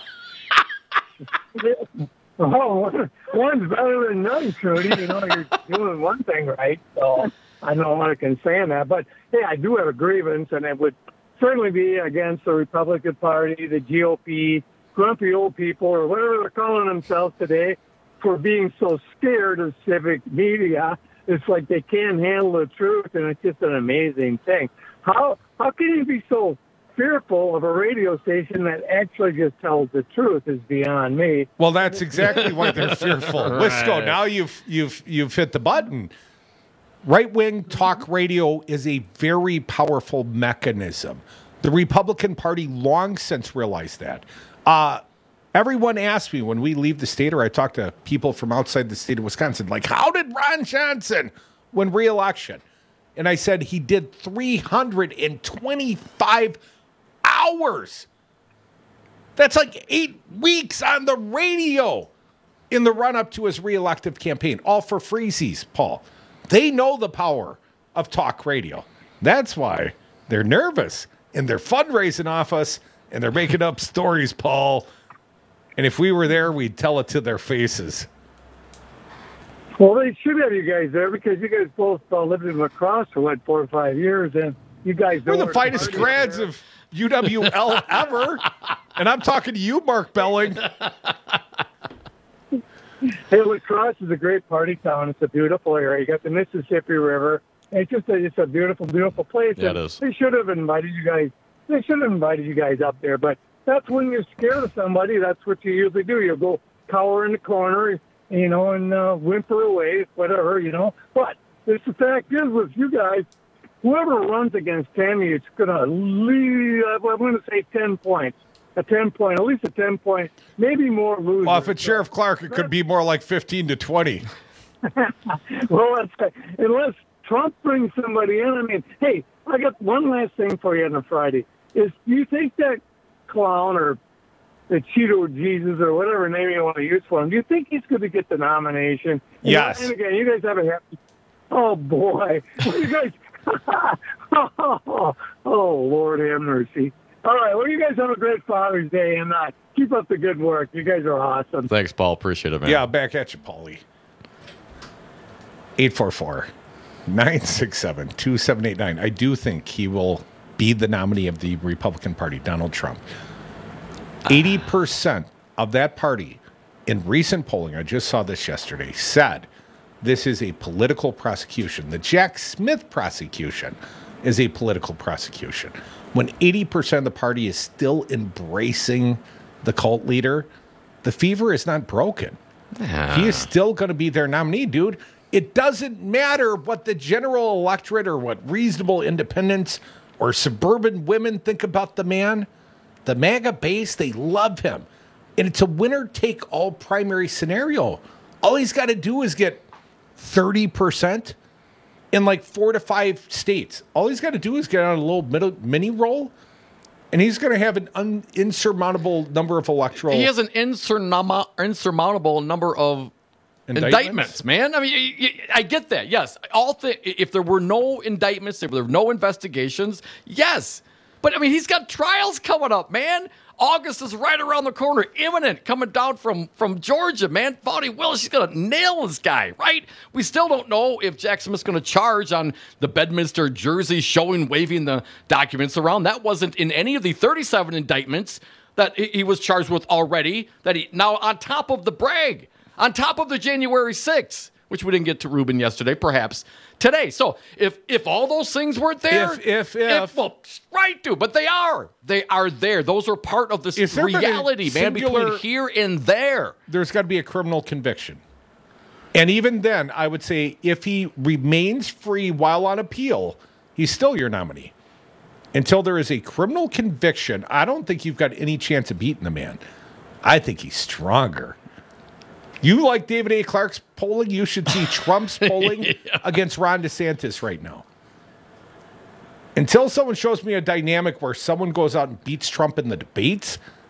Oh, one's better than none, Trudy. You know, you're doing one thing right, so I don't know what I can say on that. But, hey, I do have a grievance, and it would certainly be against the Republican Party, the G O P, grumpy old people, or whatever they're calling themselves today, for being so scared of civic media. It's like they can't handle the truth, and it's just an amazing thing. How how can you be so fearful of a radio station that actually just tells the truth is beyond me. Well, that's exactly why they're fearful. Right. Wisco, now you've you've you've hit the button. Right-wing talk radio is a very powerful mechanism. The Republican Party long since realized that. Uh, everyone asks me when we leave the state, or I talk to people from outside the state of Wisconsin, like, how did Ron Johnson win re-election? And I said he did three hundred twenty-five hours. That's like eight weeks on the radio in the run-up to his re-elective campaign, all for freezies, Paul. They know the power of talk radio. That's why they're nervous, and they're fundraising off us, and they're making up stories, Paul. And if we were there, we'd tell it to their faces. Well, they should have you guys there because you guys both uh, lived in La Crosse for, what, four or five years, and you guys know We're the finest grads of U W L ever, and I'm talking to you, Mark Belling. Hey, La Crosse is a great party town. It's a beautiful area. You got the Mississippi River. It's just a, it's a beautiful, beautiful place. Yeah, it is. They should have invited you guys. They should have invited you guys up there. But that's when you're scared of somebody. That's what you usually do. You go cower in the corner, you know, and uh, whimper away, whatever, you know. But it's the fact is, with you guys, whoever runs against Tammy, it's going to lead. I'm going to say ten points. A ten point, at least a ten point, maybe more losers. Well, if it's Sheriff Clark, it could be more like fifteen to twenty. Well, that's, unless Trump brings somebody in. I mean, hey, I got one last thing for you on a Friday. Is do you think that clown or the Cheeto Jesus or whatever name you want to use for him, do you think he's going to get the nomination? And yes. And again, you guys have a happy. Oh boy, you guys. oh, oh, Lord have mercy. All right, well, you guys have a great Father's Day, and uh, keep up the good work. You guys are awesome. Thanks, Paul. Appreciate it, man. Yeah, back at you, Paulie. eight four four, nine six seven, two seven eight nine. I do think he will be the nominee of the Republican Party, Donald Trump. eighty percent of that party, in recent polling, I just saw this yesterday, said this is a political prosecution. The Jack Smith prosecution is a political prosecution. When eighty percent of the party is still embracing the cult leader, the fever is not broken. Yeah. He is still going to be their nominee, dude. It doesn't matter what the general electorate or what reasonable independents or suburban women think about the man. The MAGA base, they love him. And it's a winner-take-all primary scenario. All he's got to do is get thirty percent in like four to five states. All he's got to do is get on a little middle, mini roll, and he's going to have an un, insurmountable number of electoral... He has an insurmountable, insurmountable number of indictments? indictments, man. I mean, I get that, yes. All th- If there were no indictments, if there were no investigations, yes. But, I mean, he's got trials coming up, man. August is right around the corner, imminent, coming down from, from Georgia, man. Fauci Willis, she's going to nail this guy, right? We still don't know if Jack Smith's going to charge on the Bedminster jersey showing, waving the documents around. That wasn't in any of the thirty-seven indictments that he was charged with already, that he now on top of the brag, on top of the January sixth, which we didn't get to Ruben yesterday, perhaps today. So if if all those things weren't there, if if if, well, right, dude, but they are, they are there. Those are part of this reality, man, singular, between here and there. There's got to be a criminal conviction, and even then, I would say if he remains free while on appeal, he's still your nominee. Until there is a criminal conviction, I don't think you've got any chance of beating the man. I think he's stronger. You like David A. Clark's polling? You should see Trump's polling yeah. against Ron DeSantis right now. Until someone shows me a dynamic where someone goes out and beats Trump in the debates,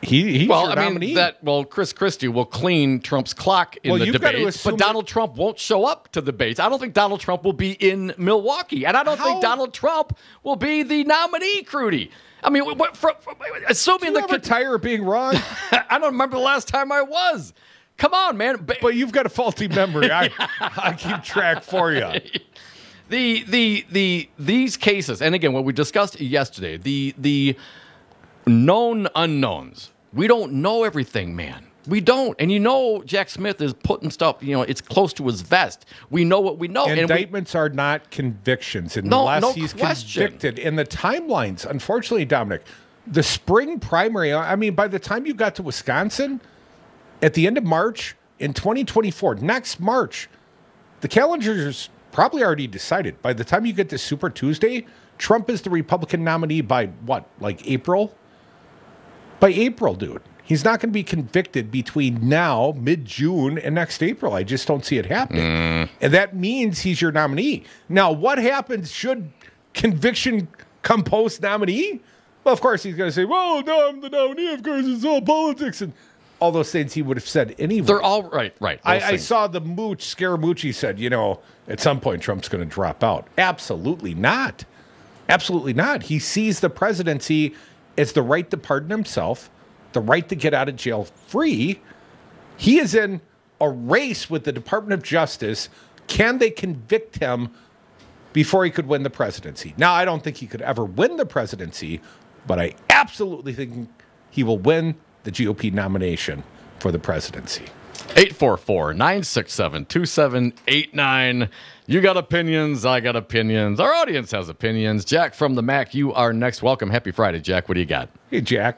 He, he's well, your I mean, nominee. that well, Chris Christie will clean Trump's clock in Well, the you've got to debates, assume but that- Donald Trump won't show up to the debates. I don't think Donald Trump will be in Milwaukee, and I don't How- think Donald Trump will be the nominee, Crudy. I mean, what, for, for, assuming Do you the ever tire of being wrong? I don't remember the last time I was. Come on, man. Ba- But you've got a faulty memory. I, I keep track for you. the the the these cases, and again, what we discussed yesterday, the the known unknowns. We don't know everything, man. We don't. And you know Jack Smith is putting stuff, you know, it's close to his vest. We know what we know. Indictments and we, are not convictions No, unless no he's question. convicted. And the timelines, unfortunately, Dominic, the spring primary, I mean, by the time you got to Wisconsin, at the end of March in twenty twenty-four, next March, the calendar's probably already decided. By the time you get to Super Tuesday, Trump is the Republican nominee by what, like April? By April, dude. He's not going to be convicted between now, mid-June, and next April. I just don't see it happening. Mm. And that means he's your nominee. Now, what happens should conviction come post-nominee? Well, of course, he's going to say, well, no, I'm the nominee. Of course, it's all politics. And all those things he would have said anyway. They're all right, right. I, those I things. saw the mooch, Scaramucci said, you know, at some point Trump's going to drop out. Absolutely not. Absolutely not. He sees the presidency as the right to pardon himself, the right to get out of jail free. He is in a race with the Department of Justice. Can they convict him before he could win the presidency? Now, I don't think he could ever win the presidency, but I absolutely think he will win the G O P nomination for the presidency. eight four four, nine six seven, two seven eight nine. You got opinions. I got opinions. Our audience has opinions. Jack from the Mac, you are next. Welcome. Happy Friday, Jack. What do you got? Hey, Jack.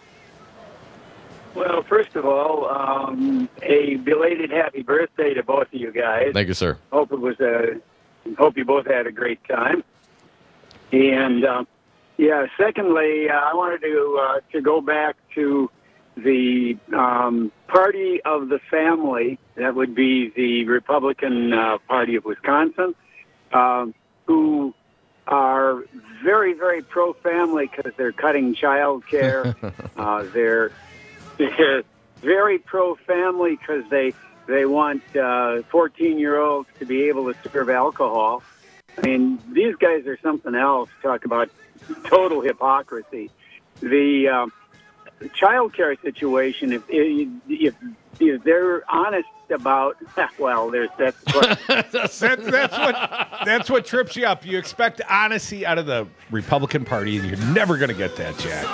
Well, first of all, um, a belated happy birthday to both of you guys. Thank you, sir. Hope it was a. Hope you both had a great time. And um, yeah, secondly, uh, I wanted to uh, to go back to the um, party of the family. That would be the Republican uh, Party of Wisconsin, um, who are very, very pro-family because they're cutting child care. uh, they're, they're very pro-family because they, they want uh, fourteen-year-olds to be able to serve alcohol. I mean, these guys are something else. Talk about total hypocrisy. The uh, child care situation, if, if, if they're honest about, well, there's that's what, that's, that's what that's what trips you up. You expect honesty out of the Republican Party, and you're never going to get that, Jack.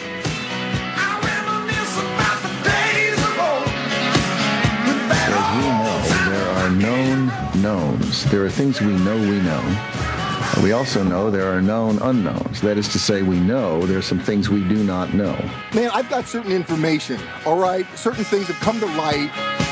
As we know, there are known knowns. There are things we know we know. We also know there are known unknowns. That is to say, we know there's some things we do not know. Man, I've got certain information, all right? Certain things have come to light.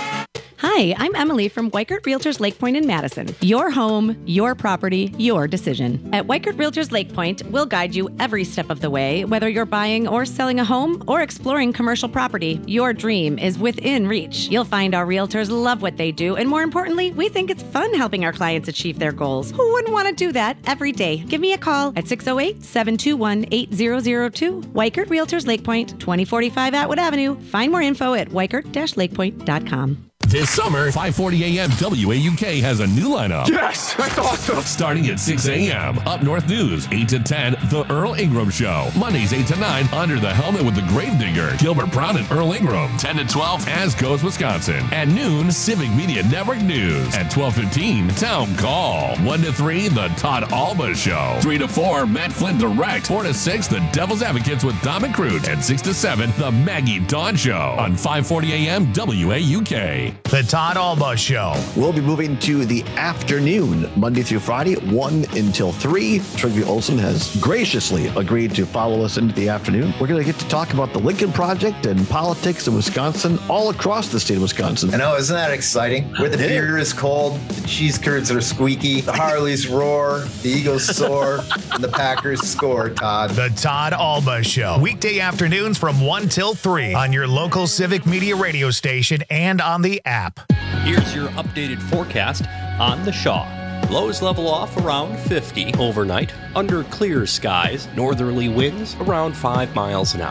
Hi, I'm Emily from Weichert Realtors Lake Point in Madison. Your home, your property, your decision. At Weichert Realtors Lake Point, we'll guide you every step of the way. Whether you're buying or selling a home or exploring commercial property, your dream is within reach. You'll find our realtors love what they do, and more importantly, we think it's fun helping our clients achieve their goals. Who wouldn't want to do that every day? Give me a call at six oh eight, seven two one, eight zero zero two. Weichert Realtors Lake Point, twenty forty-five Atwood Avenue. Find more info at weichert dash lakepoint dot com. This summer, five forty A M W A U K has a new lineup. Yes, that's awesome. Starting at six A M, Up North News, eight to ten, The Earl Ingram Show. Mondays, eight to nine, Under the Helmet with the Gravedigger, Gilbert Brown and Earl Ingram. ten to twelve, As Goes Wisconsin. At noon, Civic Media Network News. At twelve fifteen, Town Call. one to three, The Todd Alba Show. three to four, Matt Flynn Direct. four to six, The Devil's Advocates with Dom and Crute. And six to seven, The Maggie Dawn Show. On five forty A M W A U K. The Todd Alba Show. We'll be moving to the afternoon, Monday through Friday, one until three. Trigby Olson has graciously agreed to follow us into the afternoon. We're going to get to talk about the Lincoln Project and politics in Wisconsin, all across the state of Wisconsin. I know, isn't that exciting? Where the beer is cold, the cheese curds are squeaky, the Harleys roar, the Eagles soar, and the Packers score, Todd. The Todd Alba Show. Weekday afternoons from one till three on your local Civic Media radio station and on the app. Here's your updated forecast on the Shaw. Lows level off around fifty overnight. Under clear skies, northerly winds around five miles an hour.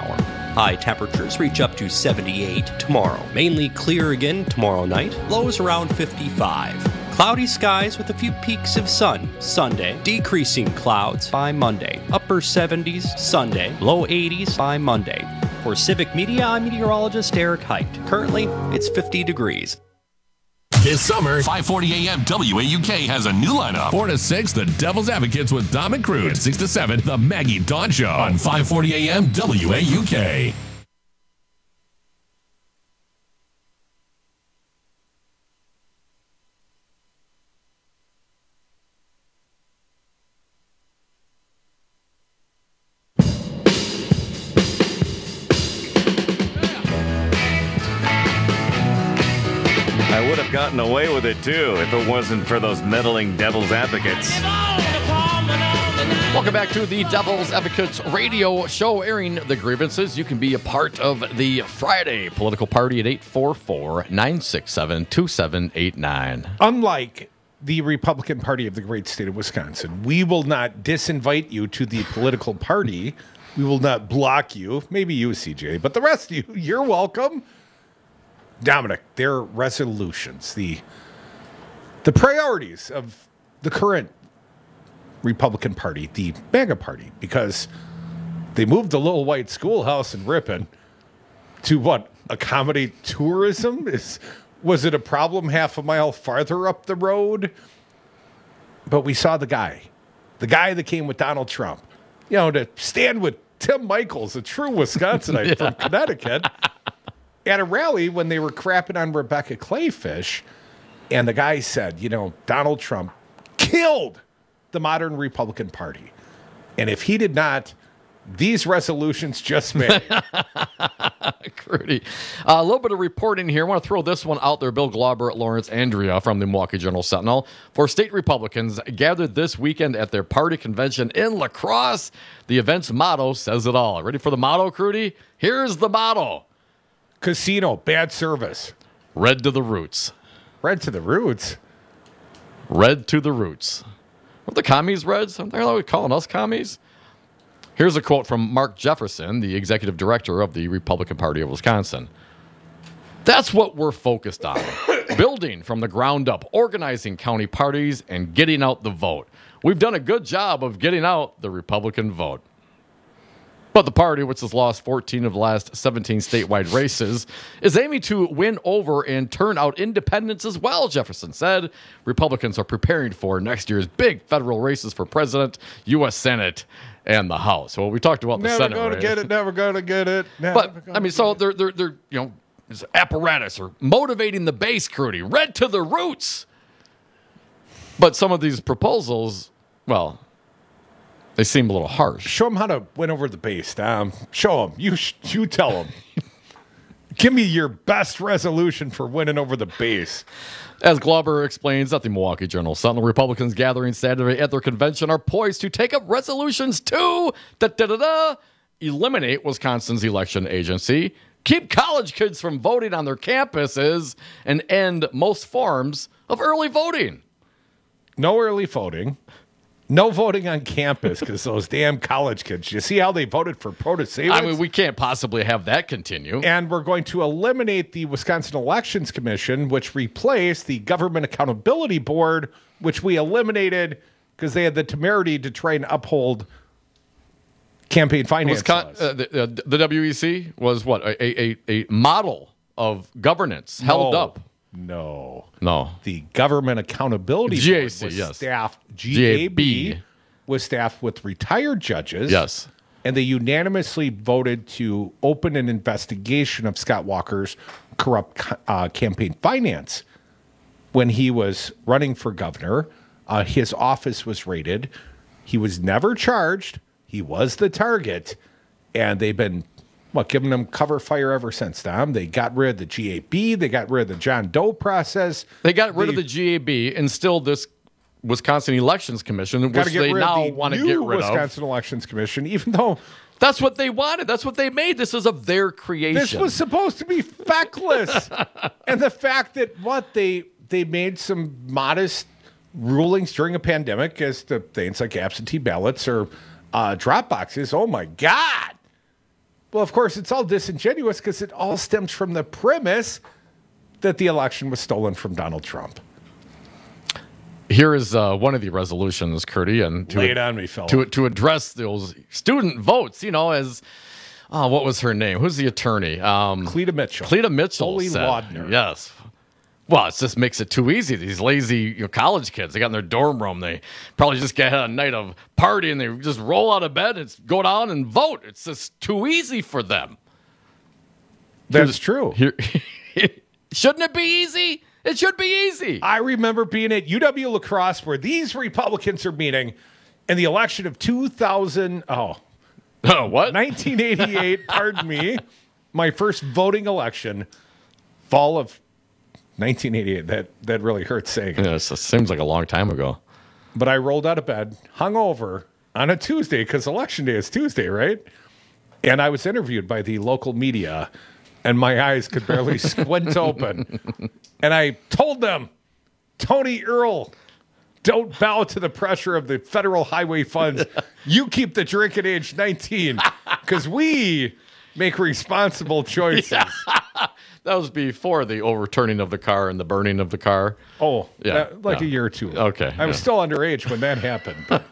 High temperatures reach up to seventy-eight tomorrow. Mainly clear again tomorrow night. Lows around fifty-five. Cloudy skies with a few peaks of sun Sunday. Decreasing clouds by Monday. Upper seventies Sunday. Low eighties by Monday. For Civic Media, I'm meteorologist Eric Height. Currently, it's fifty degrees. This summer, five forty a.m. W A U K has a new lineup. four to six, The Devil's Advocates with Dom and Crude. six to seven, The Maggie Dawn Show on five forty a.m. W A U K. I would have gotten away with it, too, if it wasn't for those meddling devil's advocates. Welcome back to the Devil's Advocates radio show, airing the grievances. You can be a part of the Friday political party at eight four four, nine six seven, two seven eight nine. Unlike the Republican Party of the great state of Wisconsin, we will not disinvite you to the political party. We will not block you. Maybe you, C J, but the rest of you, you're welcome. Dominic, their resolutions, the the priorities of the current Republican Party, the MAGA Party, because they moved the little white schoolhouse in Ripon to what? Accommodate tourism? Is was it a problem half a mile farther up the road? But we saw the guy, the guy that came with Donald Trump, you know, to stand with Tim Michels, a true Wisconsinite yeah. from Connecticut, at a rally when they were crapping on Rebecca Clayfish, and the guy said, you know, Donald Trump killed the modern Republican Party. And if he did not, these resolutions just may. Crudy. Uh, a little bit of reporting here. I want to throw this one out there. Bill Glauber, Lawrence Andrea from the Milwaukee Journal-Sentinel. For state Republicans gathered this weekend at their party convention in La Crosse. The event's motto says it all. Ready for the motto, Crudy? Here's the motto. Casino, bad service. Red to the roots. Red to the roots? Red to the roots. What the commies Reds? Aren't they calling us commies? Here's a quote from Mark Jefferson, the executive director of the Republican Party of Wisconsin. That's what we're focused on. Building from the ground up, organizing county parties, and getting out the vote. We've done a good job of getting out the Republican vote. But the party, which has lost fourteen of the last seventeen statewide races, is aiming to win over and turn out independents as well, Jefferson said. Republicans are preparing for next year's big federal races for president, U S Senate, and the House. Well, we talked about the never Senate gonna race. get it, never gonna get it. Never But, gonna I mean, so they're, they're, they're, you know, it's apparatus or motivating the base, Crudy, red to the roots. But some of these proposals, well, they seem a little harsh. Show them how to win over the base, Tom. Show them. You, sh- you tell them. Give me your best resolution for winning over the base. As Glauber explains at the Milwaukee Journal-Sentinel, Republicans gathering Saturday at their convention are poised to take up resolutions to da, da, da, da, eliminate Wisconsin's election agency, keep college kids from voting on their campuses, and end most forms of early voting. No early voting. No voting on campus because those damn college kids. You see how they voted for Protasevich? I mean, we can't possibly have that continue. And we're going to eliminate the Wisconsin Elections Commission, which replaced the Government Accountability Board, which we eliminated because they had the temerity to try and uphold campaign finance Wisconsin, laws. Uh, the, uh, the W E C was what? A, a, a model of governance held no. up. No. No. The Government Accountability G A Board C, was yes. staffed, G A B was staffed with retired judges. Yes. And they unanimously voted to open an investigation of Scott Walker's corrupt uh, campaign finance. When he was running for governor, uh, his office was raided. He was never charged. He was the target. And they've been What, giving them cover fire ever since, Tom? They got rid of the G A B. They got rid of the John Doe process. They got rid they, of the G A B, instilled this Wisconsin Elections Commission, which they now the want to get rid Wisconsin of. Wisconsin Elections Commission, even though... That's what they wanted. That's what they made. This is of their creation. This was supposed to be feckless. And the fact that, what, they they made some modest rulings during a pandemic as to things like absentee ballots or uh, drop boxes. Oh, my God. Well, of course, it's all disingenuous because it all stems from the premise that the election was stolen from Donald Trump. Here is uh, one of the resolutions, Curdy, and to, Lay it on me, fella. to to address those student votes. You know, as oh, what was her name? Who's the attorney? Um, Cleta Mitchell. Cleta Mitchell. Holy said, Laudner. Yes. Well, it just makes it too easy. These lazy you know, college kids, they got in their dorm room. They probably just get a night of party and they just roll out of bed and go down and vote. It's just too easy for them. That's Here's, true. Here, shouldn't it be easy? It should be easy. I remember being at U W La Crosse where these Republicans are meeting in the election of two thousand. Oh, oh what? nineteen eighty-eight. Pardon me. My first voting election, fall of nineteen eighty-eight. That that really hurts saying. Yeah, it seems like a long time ago. But I rolled out of bed, hung over on a Tuesday because election day is Tuesday, right? And I was interviewed by the local media, and my eyes could barely squint open. And I told them, Tony Earl, don't bow to the pressure of the federal highway funds. You keep the drink at age nineteen because we make responsible choices. Yeah. That was before the overturning of the car and the burning of the car. Oh, yeah, that, like yeah. a year or two. Okay. I was yeah. still underage when that happened. But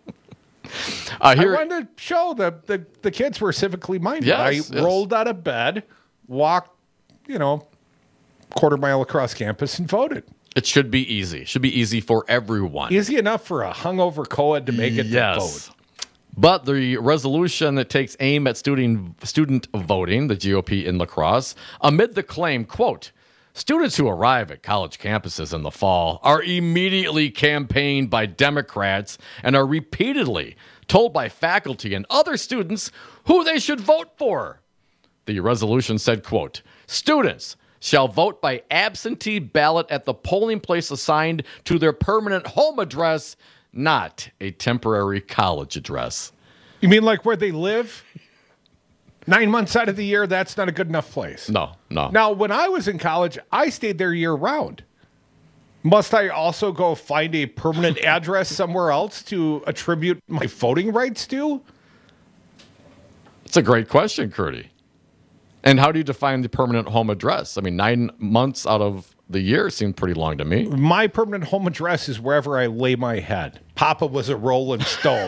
uh, here, I wanted to show that the, the kids were civically minded. Yes, I yes. rolled out of bed, walked, you know, quarter mile across campus and voted. It should be easy. Should be easy for everyone. Easy enough for a hungover co-ed to make it yes. to vote. But the resolution that takes aim at student student voting, the G O P in La Crosse, amid the claim, quote, students who arrive at college campuses in the fall are immediately campaigned by Democrats and are repeatedly told by faculty and other students who they should vote for. The resolution said, quote, students shall vote by absentee ballot at the polling place assigned to their permanent home address, not a temporary college address. You mean like where they live? Nine months out of the year, that's not a good enough place. No, no. Now, when I was in college, I stayed there year round. Must I also go find a permanent address somewhere else to attribute my voting rights to? It's a great question, Curdy. And how do you define the permanent home address? I mean, nine months out of the year seemed pretty long to me. My permanent home address is wherever I lay my head. Papa was a rolling stone.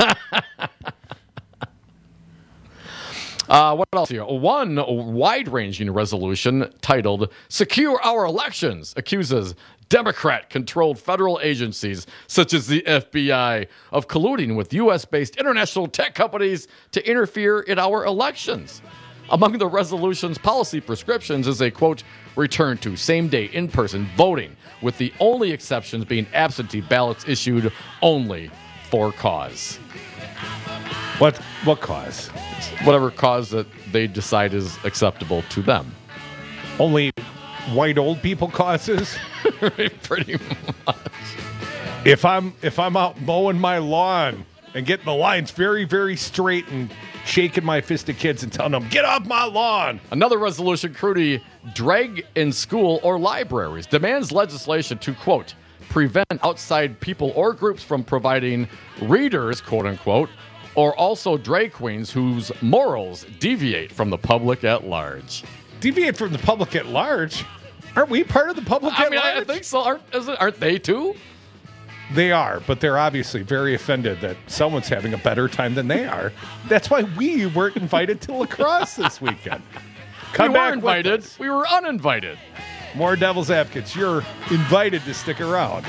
uh, what else here? One wide-ranging resolution titled Secure Our Elections accuses Democrat-controlled federal agencies such as the F B I of colluding with U S-based international tech companies to interfere in our elections. Among the resolution's policy prescriptions is a, quote, return to same-day in-person voting, with the only exceptions being absentee ballots issued only for cause. What what cause? Whatever cause that they decide is acceptable to them. Only white old people causes? Pretty much. If I'm if I'm out mowing my lawn and getting the lines very, very straight and shaking my fist at kids and telling them, get off my lawn. Another resolution, Crudy, drag in school or libraries, demands legislation to, quote, prevent outside people or groups from providing readers, quote unquote, or also drag queens whose morals deviate from the public at large. Deviate from the public at large? Aren't we part of the public I at mean, large? I think so. Aren't, is it, aren't they too? They are, but they're obviously very offended that someone's having a better time than they are. That's why we weren't invited to La Crosse this weekend. Come we were back invited. We were uninvited. More Devil's Advocates. You're invited to stick around.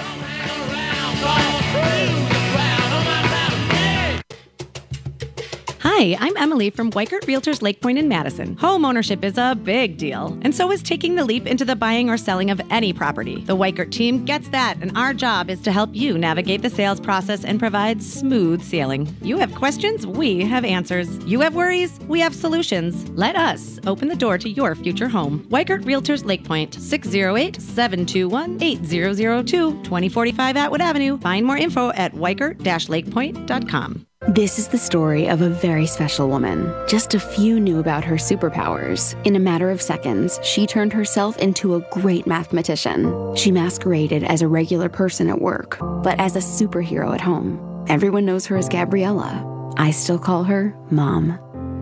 Hi, I'm Emily from Weikert Realtors Lake Point in Madison. Home ownership is a big deal, and so is taking the leap into the buying or selling of any property. The Weikert team gets that, and our job is to help you navigate the sales process and provide smooth sailing. You have questions, we have answers. You have worries, we have solutions. Let us open the door to your future home. Weikert Realtors Lake Point, six oh eight, seven two one, eight zero zero two, twenty forty-five Atwood Avenue. Find more info at weikert dash lakepoint dot com. This is the story of a very special woman. Just a few knew about her superpowers. In a matter of seconds, she turned herself into a great mathematician. She masqueraded as a regular person at work, but as a superhero at home. Everyone knows her as Gabriella. I still call her Mom.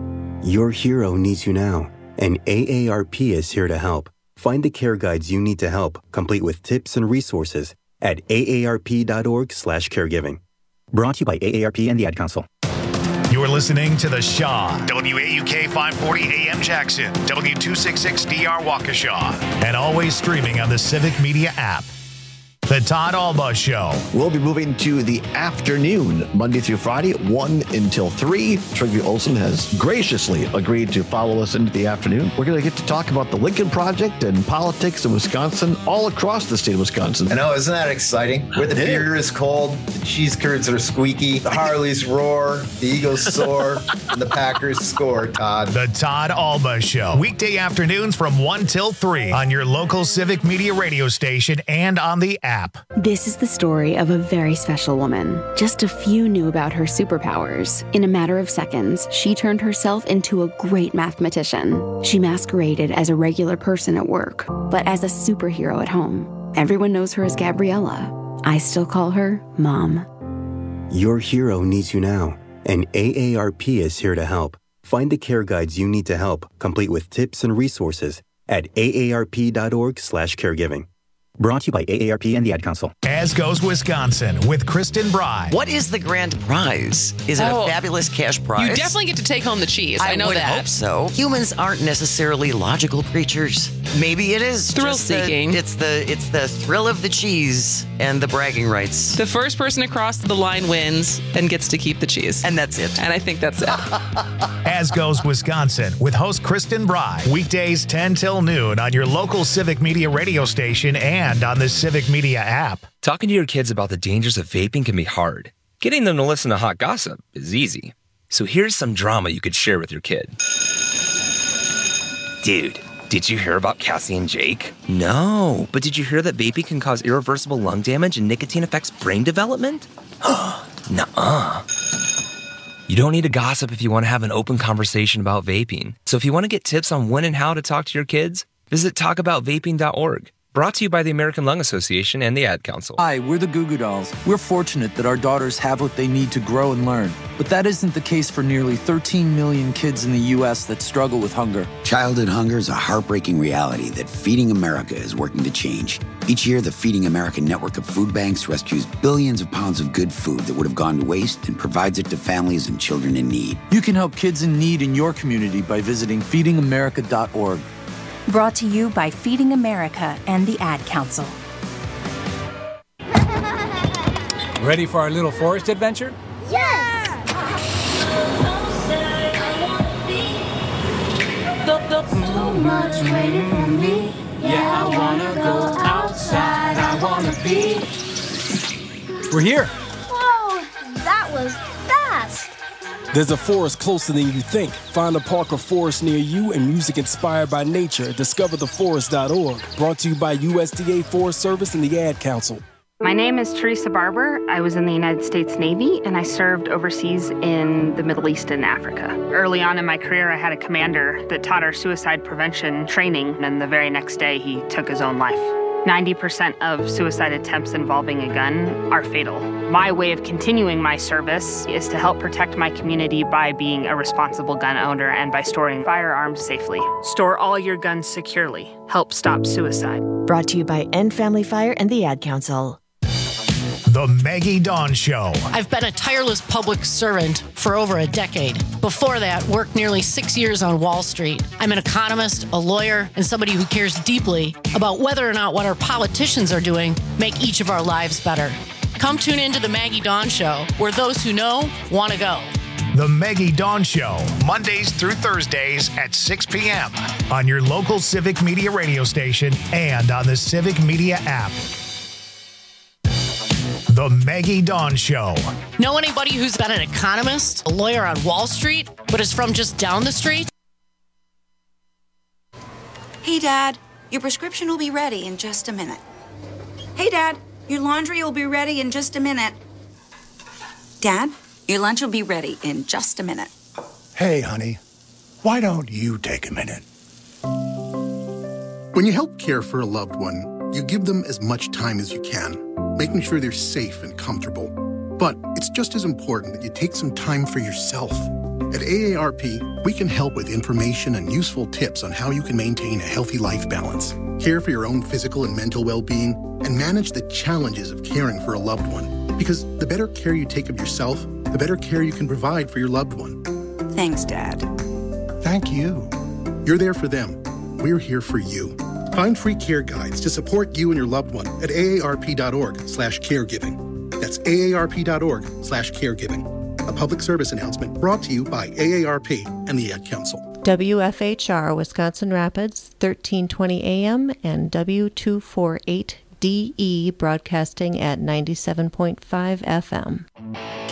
Your hero needs you now, and A A R P is here to help. Find the care guides you need to help, complete with tips and resources at A A R P dot org slash caregiving. Brought to you by A A R P and the Ad Council. You're listening to The Shaw, W A U K five forty A M Jackson, W two sixty-six D R Waukesha, and always streaming on the Civic Media app. The Todd Alba Show. We'll be moving to the afternoon, Monday through Friday, one until three. Trygve Olsen has graciously agreed to follow us into the afternoon. We're going to get to talk about the Lincoln Project and politics in Wisconsin, all across the state of Wisconsin. I know, isn't that exciting? Where the beer is cold, the cheese curds are squeaky, the Harleys roar, the Eagles soar, and the Packers score, Todd. The Todd Alba Show. Weekday afternoons from one till three on your local Civic Media radio station and on the app. This is the story of a very special woman. Just a few knew about her superpowers. In a matter of seconds, she turned herself into a great mathematician. She masqueraded as a regular person at work, but as a superhero at home. Everyone knows her as Gabriella. I still call her Mom. Your hero needs you now, and A A R P is here to help. Find the care guides you need to help, complete with tips and resources at A A R P dot org slash caregiving. Brought to you by A A R P and the Ad Council. As Goes Wisconsin with Kristen Bry. What is the grand prize? Is it Oh. a fabulous cash prize? You definitely get to take home the cheese. I, know would that. hope so. Humans aren't necessarily logical creatures. Maybe it is Thrill just the- seeking. it's the it's the thrill of the cheese and the bragging rights. The first person across the line wins and gets to keep the cheese. And that's it. And I think that's it. As Goes Wisconsin with host Kristen Bry. Weekdays ten till noon on your local Civic Media radio station and on the Civic Media app. Talking to your kids about the dangers of vaping can be hard. Getting them to listen to hot gossip is easy. So here's some drama you could share with your kid. Dude, did you hear about Cassie and Jake? No, but did you hear that vaping can cause irreversible lung damage and nicotine affects brain development? Nuh-uh. You don't need to gossip if you want to have an open conversation about vaping. So if you want to get tips on when and how to talk to your kids, visit talk about vaping dot org. Brought to you by the American Lung Association and the Ad Council. Hi, we're the Goo Goo Dolls. We're fortunate that our daughters have what they need to grow and learn. But that isn't the case for nearly thirteen million kids in the U S that struggle with hunger. Childhood hunger is a heartbreaking reality that Feeding America is working to change. Each year, the Feeding America network of food banks rescues billions of pounds of good food that would have gone to waste and provides it to families and children in need. You can help kids in need in your community by visiting feeding america dot org. Brought to you by Feeding America and the Ad Council. Ready for our little forest adventure? Yes! So much waiting for me. Yeah, I wanna go outside. I wanna be. We're here. Whoa, that was fast. There's a forest closer than you think. Find a park or forest near you and music inspired by nature at discover the forest dot org. Brought to you by U S D A Forest Service and the Ad Council. My name is Teresa Barber. I was in the United States Navy, and I served overseas in the Middle East and Africa. Early on in my career, I had a commander that taught our suicide prevention training, and the very next day, he took his own life. ninety percent of suicide attempts involving a gun are fatal. My way of continuing my service is to help protect my community by being a responsible gun owner and by storing firearms safely. Store all your guns securely. Help stop suicide. Brought to you by End Family Fire and the Ad Council. The Maggie Dawn Show. I've been a tireless public servant for over a decade. Before that, worked nearly six years on Wall Street. I'm an economist, a lawyer, and somebody who cares deeply about whether or not what our politicians are doing make each of our lives better. Come tune into the Maggie Dawn Show, where those who know want to go. The Maggie Dawn Show, Mondays through Thursdays at six p.m. on your local Civic Media radio station and on the Civic Media app. The Maggie Dawn Show. Know anybody who's been an economist, a lawyer on Wall Street, but is from just down the street? Hey, Dad, your prescription will be ready in just a minute. Hey, Dad, your laundry will be ready in just a minute. Dad, your lunch will be ready in just a minute. Hey, honey, why don't you take a minute? When you help care for a loved one, you give them as much time as you can, making sure they're safe and comfortable. But it's just as important that you take some time for yourself At A A R P, we can help with information and useful tips on how you can maintain a healthy life balance, care for your own physical and mental well-being, and manage the challenges of caring for a loved one. Because the better care you take of yourself, the better care you can provide for your loved one. Thanks, Dad. Thank you. You're there for them. We're here for you. Find free care guides to support you and your loved one at aarp.org slash caregiving. That's aarp.org slash caregiving. A public service announcement brought to you by A A R P and the Ad Council. W F H R Wisconsin Rapids, thirteen twenty A M and W two forty-eight D E broadcasting at ninety-seven point five F M.